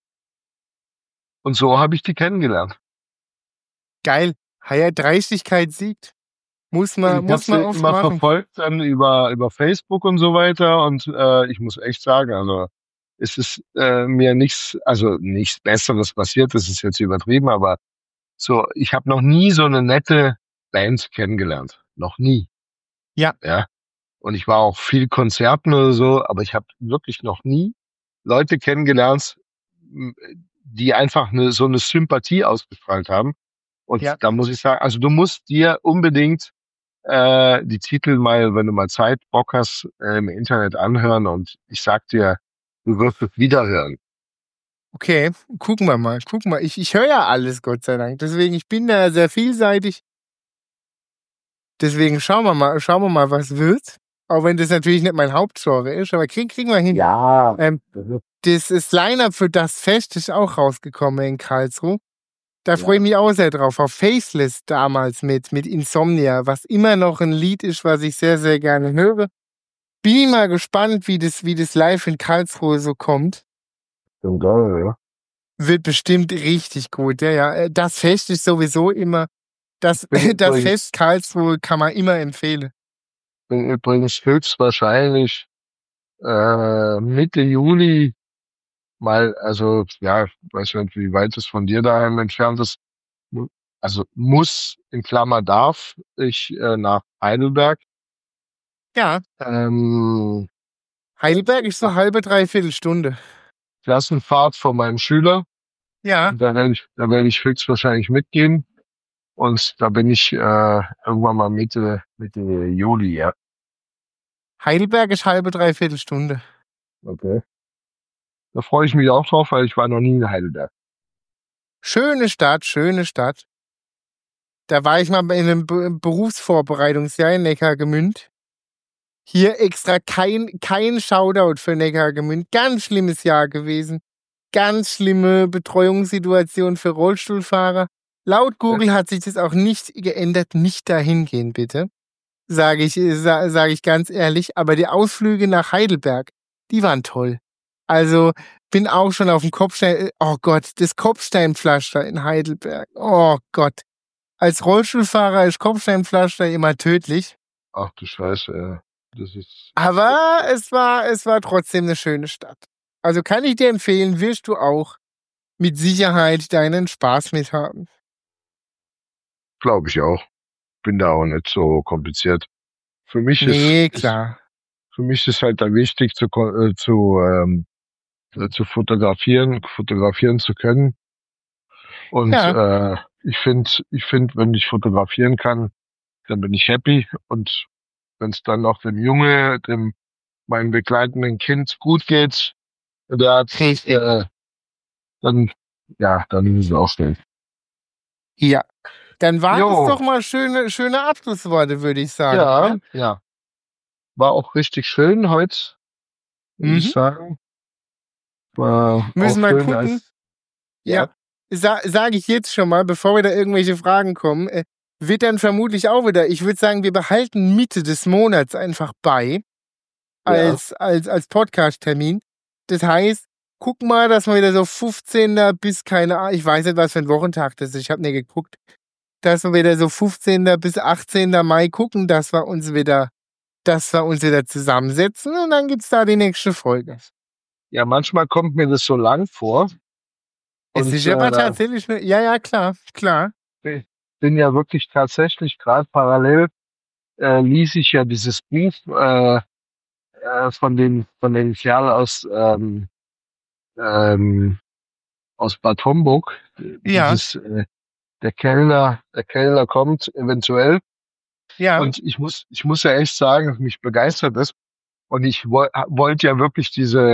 Und so habe ich die kennengelernt. Geil. Dreistigkeit siegt. Muss man oft immer machen. Verfolgt dann über Facebook und so weiter. Und ich muss echt sagen, also es ist mir nichts Besseres passiert. Das ist jetzt übertrieben, aber so, ich habe noch nie so eine nette Band kennengelernt. Noch nie. Ja. Ja. Und ich war auch viel Konzerten oder so, aber ich habe wirklich noch nie Leute kennengelernt, die einfach so eine Sympathie ausgestrahlt haben. Und da muss ich sagen, also du musst dir unbedingt die Titel mal, wenn du mal Zeit, Bock hast, im Internet anhören, und ich sag dir, du wirst es wieder hören. Okay, gucken wir mal. Ich höre ja alles, Gott sei Dank. Deswegen, ich bin da sehr vielseitig. Deswegen schauen wir mal, was wird. Auch wenn das natürlich nicht mein Hauptgenre ist, aber kriegen wir hin. Ja. Das Line-Up für das Fest ist auch rausgekommen in Karlsruhe. Da freue ich mich auch sehr drauf. Auf Faceless damals mit Insomnia, was immer noch ein Lied ist, was ich sehr, sehr gerne höre. Bin mal gespannt, wie das live in Karlsruhe so kommt. Geil, ja. Wird bestimmt richtig gut. Ja. Das Fest ist sowieso immer, das Fest Karlsruhe kann man immer empfehlen. Bin übrigens höchstwahrscheinlich Mitte Juli mal, also ja, ich weiß nicht, wie weit es von dir daheim entfernt ist. Also muss, in Klammer darf ich nach Heidelberg. Ja. Heidelberg ist so halbe, dreiviertel Stunde. Klassenfahrt von meinem Schüler. Ja. Da werde ich höchstwahrscheinlich mitgehen. Und da bin ich irgendwann mal Mitte Juli, ja. Heidelberg ist halbe, dreiviertel Stunde. Okay. Da freue ich mich auch drauf, weil ich war noch nie in Heidelberg. Schöne Stadt, schöne Stadt. Da war ich mal in einem Berufsvorbereitungsjahr in Neckargemünd. Hier extra kein Shoutout für Neckargemünd. Ganz schlimmes Jahr gewesen. Ganz schlimme Betreuungssituation für Rollstuhlfahrer. Laut Google hat sich das auch nicht geändert. Nicht dahin gehen, bitte. Sage ich ganz ehrlich. Aber die Ausflüge nach Heidelberg, die waren toll. Also bin auch schon auf dem Kopfstein. Oh Gott, das Kopfsteinpflaster in Heidelberg. Oh Gott. Als Rollstuhlfahrer ist Kopfsteinpflaster immer tödlich. Ach du Scheiße, ja. Das ist. Aber es war trotzdem eine schöne Stadt. Also kann ich dir empfehlen, wirst du auch mit Sicherheit deinen Spaß mit haben. Glaube ich auch. Bin da auch nicht so kompliziert. Für mich Klar. Für mich ist halt da wichtig zu fotografieren zu können. Und ich finde, wenn ich fotografieren kann, dann bin ich happy. Und wenn es dann auch meinem begleitenden Kind gut geht, dann ist es auch schön. Ja. Dann waren es doch mal schöne Abschlussworte, würde ich sagen. Ja, ne? ja. War auch richtig schön heute, muss ich sagen. War Müssen auch wir schön gucken. Ja. Sage ich jetzt schon mal, bevor wir da irgendwelche Fragen kommen, wird dann vermutlich auch wieder, ich würde sagen, wir behalten Mitte des Monats einfach bei als Podcast-Termin. Das heißt, guck mal, dass wir wieder so 15. bis keine Ahnung, ich weiß nicht, was für ein Wochentag das ist, ich habe nicht geguckt, dass wir wieder so 15. bis 18. Mai gucken, dass wir uns wieder zusammensetzen und dann gibt's da die nächste Folge. Ja, manchmal kommt mir das so lang vor. Es ist aber tatsächlich ja, klar. Bin ja wirklich tatsächlich gerade parallel ließ ich ja dieses Buch von den Kerl aus Bad Homburg. Ja. Dieses, der Kellner kommt eventuell. Ja. Und ich muss ja echt sagen, mich begeistert das. Und ich wollte ja wirklich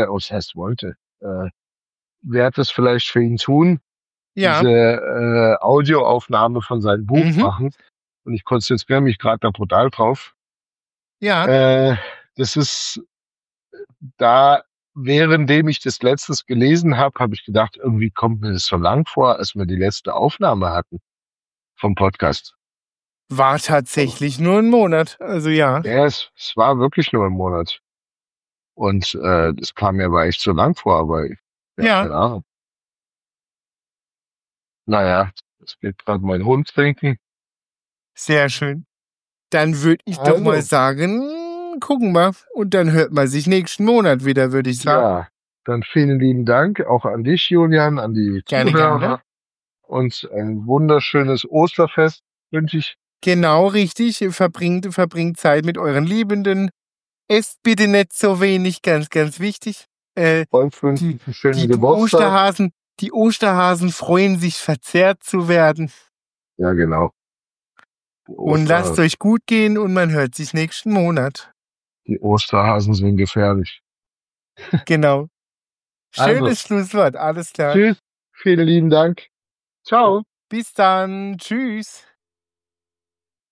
werde es vielleicht für ihn tun, diese Audioaufnahme von seinem Buch machen. Und ich konzentriere mich gerade da brutal drauf. Ja. Das ist da, währenddem ich das letztes gelesen habe ich gedacht, irgendwie kommt mir das so lang vor, als wir die letzte Aufnahme hatten vom Podcast. War tatsächlich nur ein Monat, also ja. Ja, es war wirklich nur ein Monat. Und das kam mir aber echt so lang vor, aber keine Ahnung. Naja, es geht gerade mein Hund trinken. Sehr schön. Dann würde ich doch mal sagen, gucken wir. Und dann hört man sich nächsten Monat wieder, würde ich sagen. Ja, dann vielen lieben Dank auch an dich, Julian, an die Zuhörer. Gerne. Und ein wunderschönes Osterfest wünsche ich. Genau, richtig. Verbringt Zeit mit euren Liebenden. Esst bitte nicht so wenig, ganz, ganz wichtig. Die Osterhasen freuen sich, verzehrt zu werden. Ja, genau. Und lasst euch gut gehen und man hört sich nächsten Monat. Die Osterhasen sind gefährlich. Genau. Schönes Schlusswort, alles klar. Tschüss, vielen lieben Dank. Ciao. Bis dann, tschüss.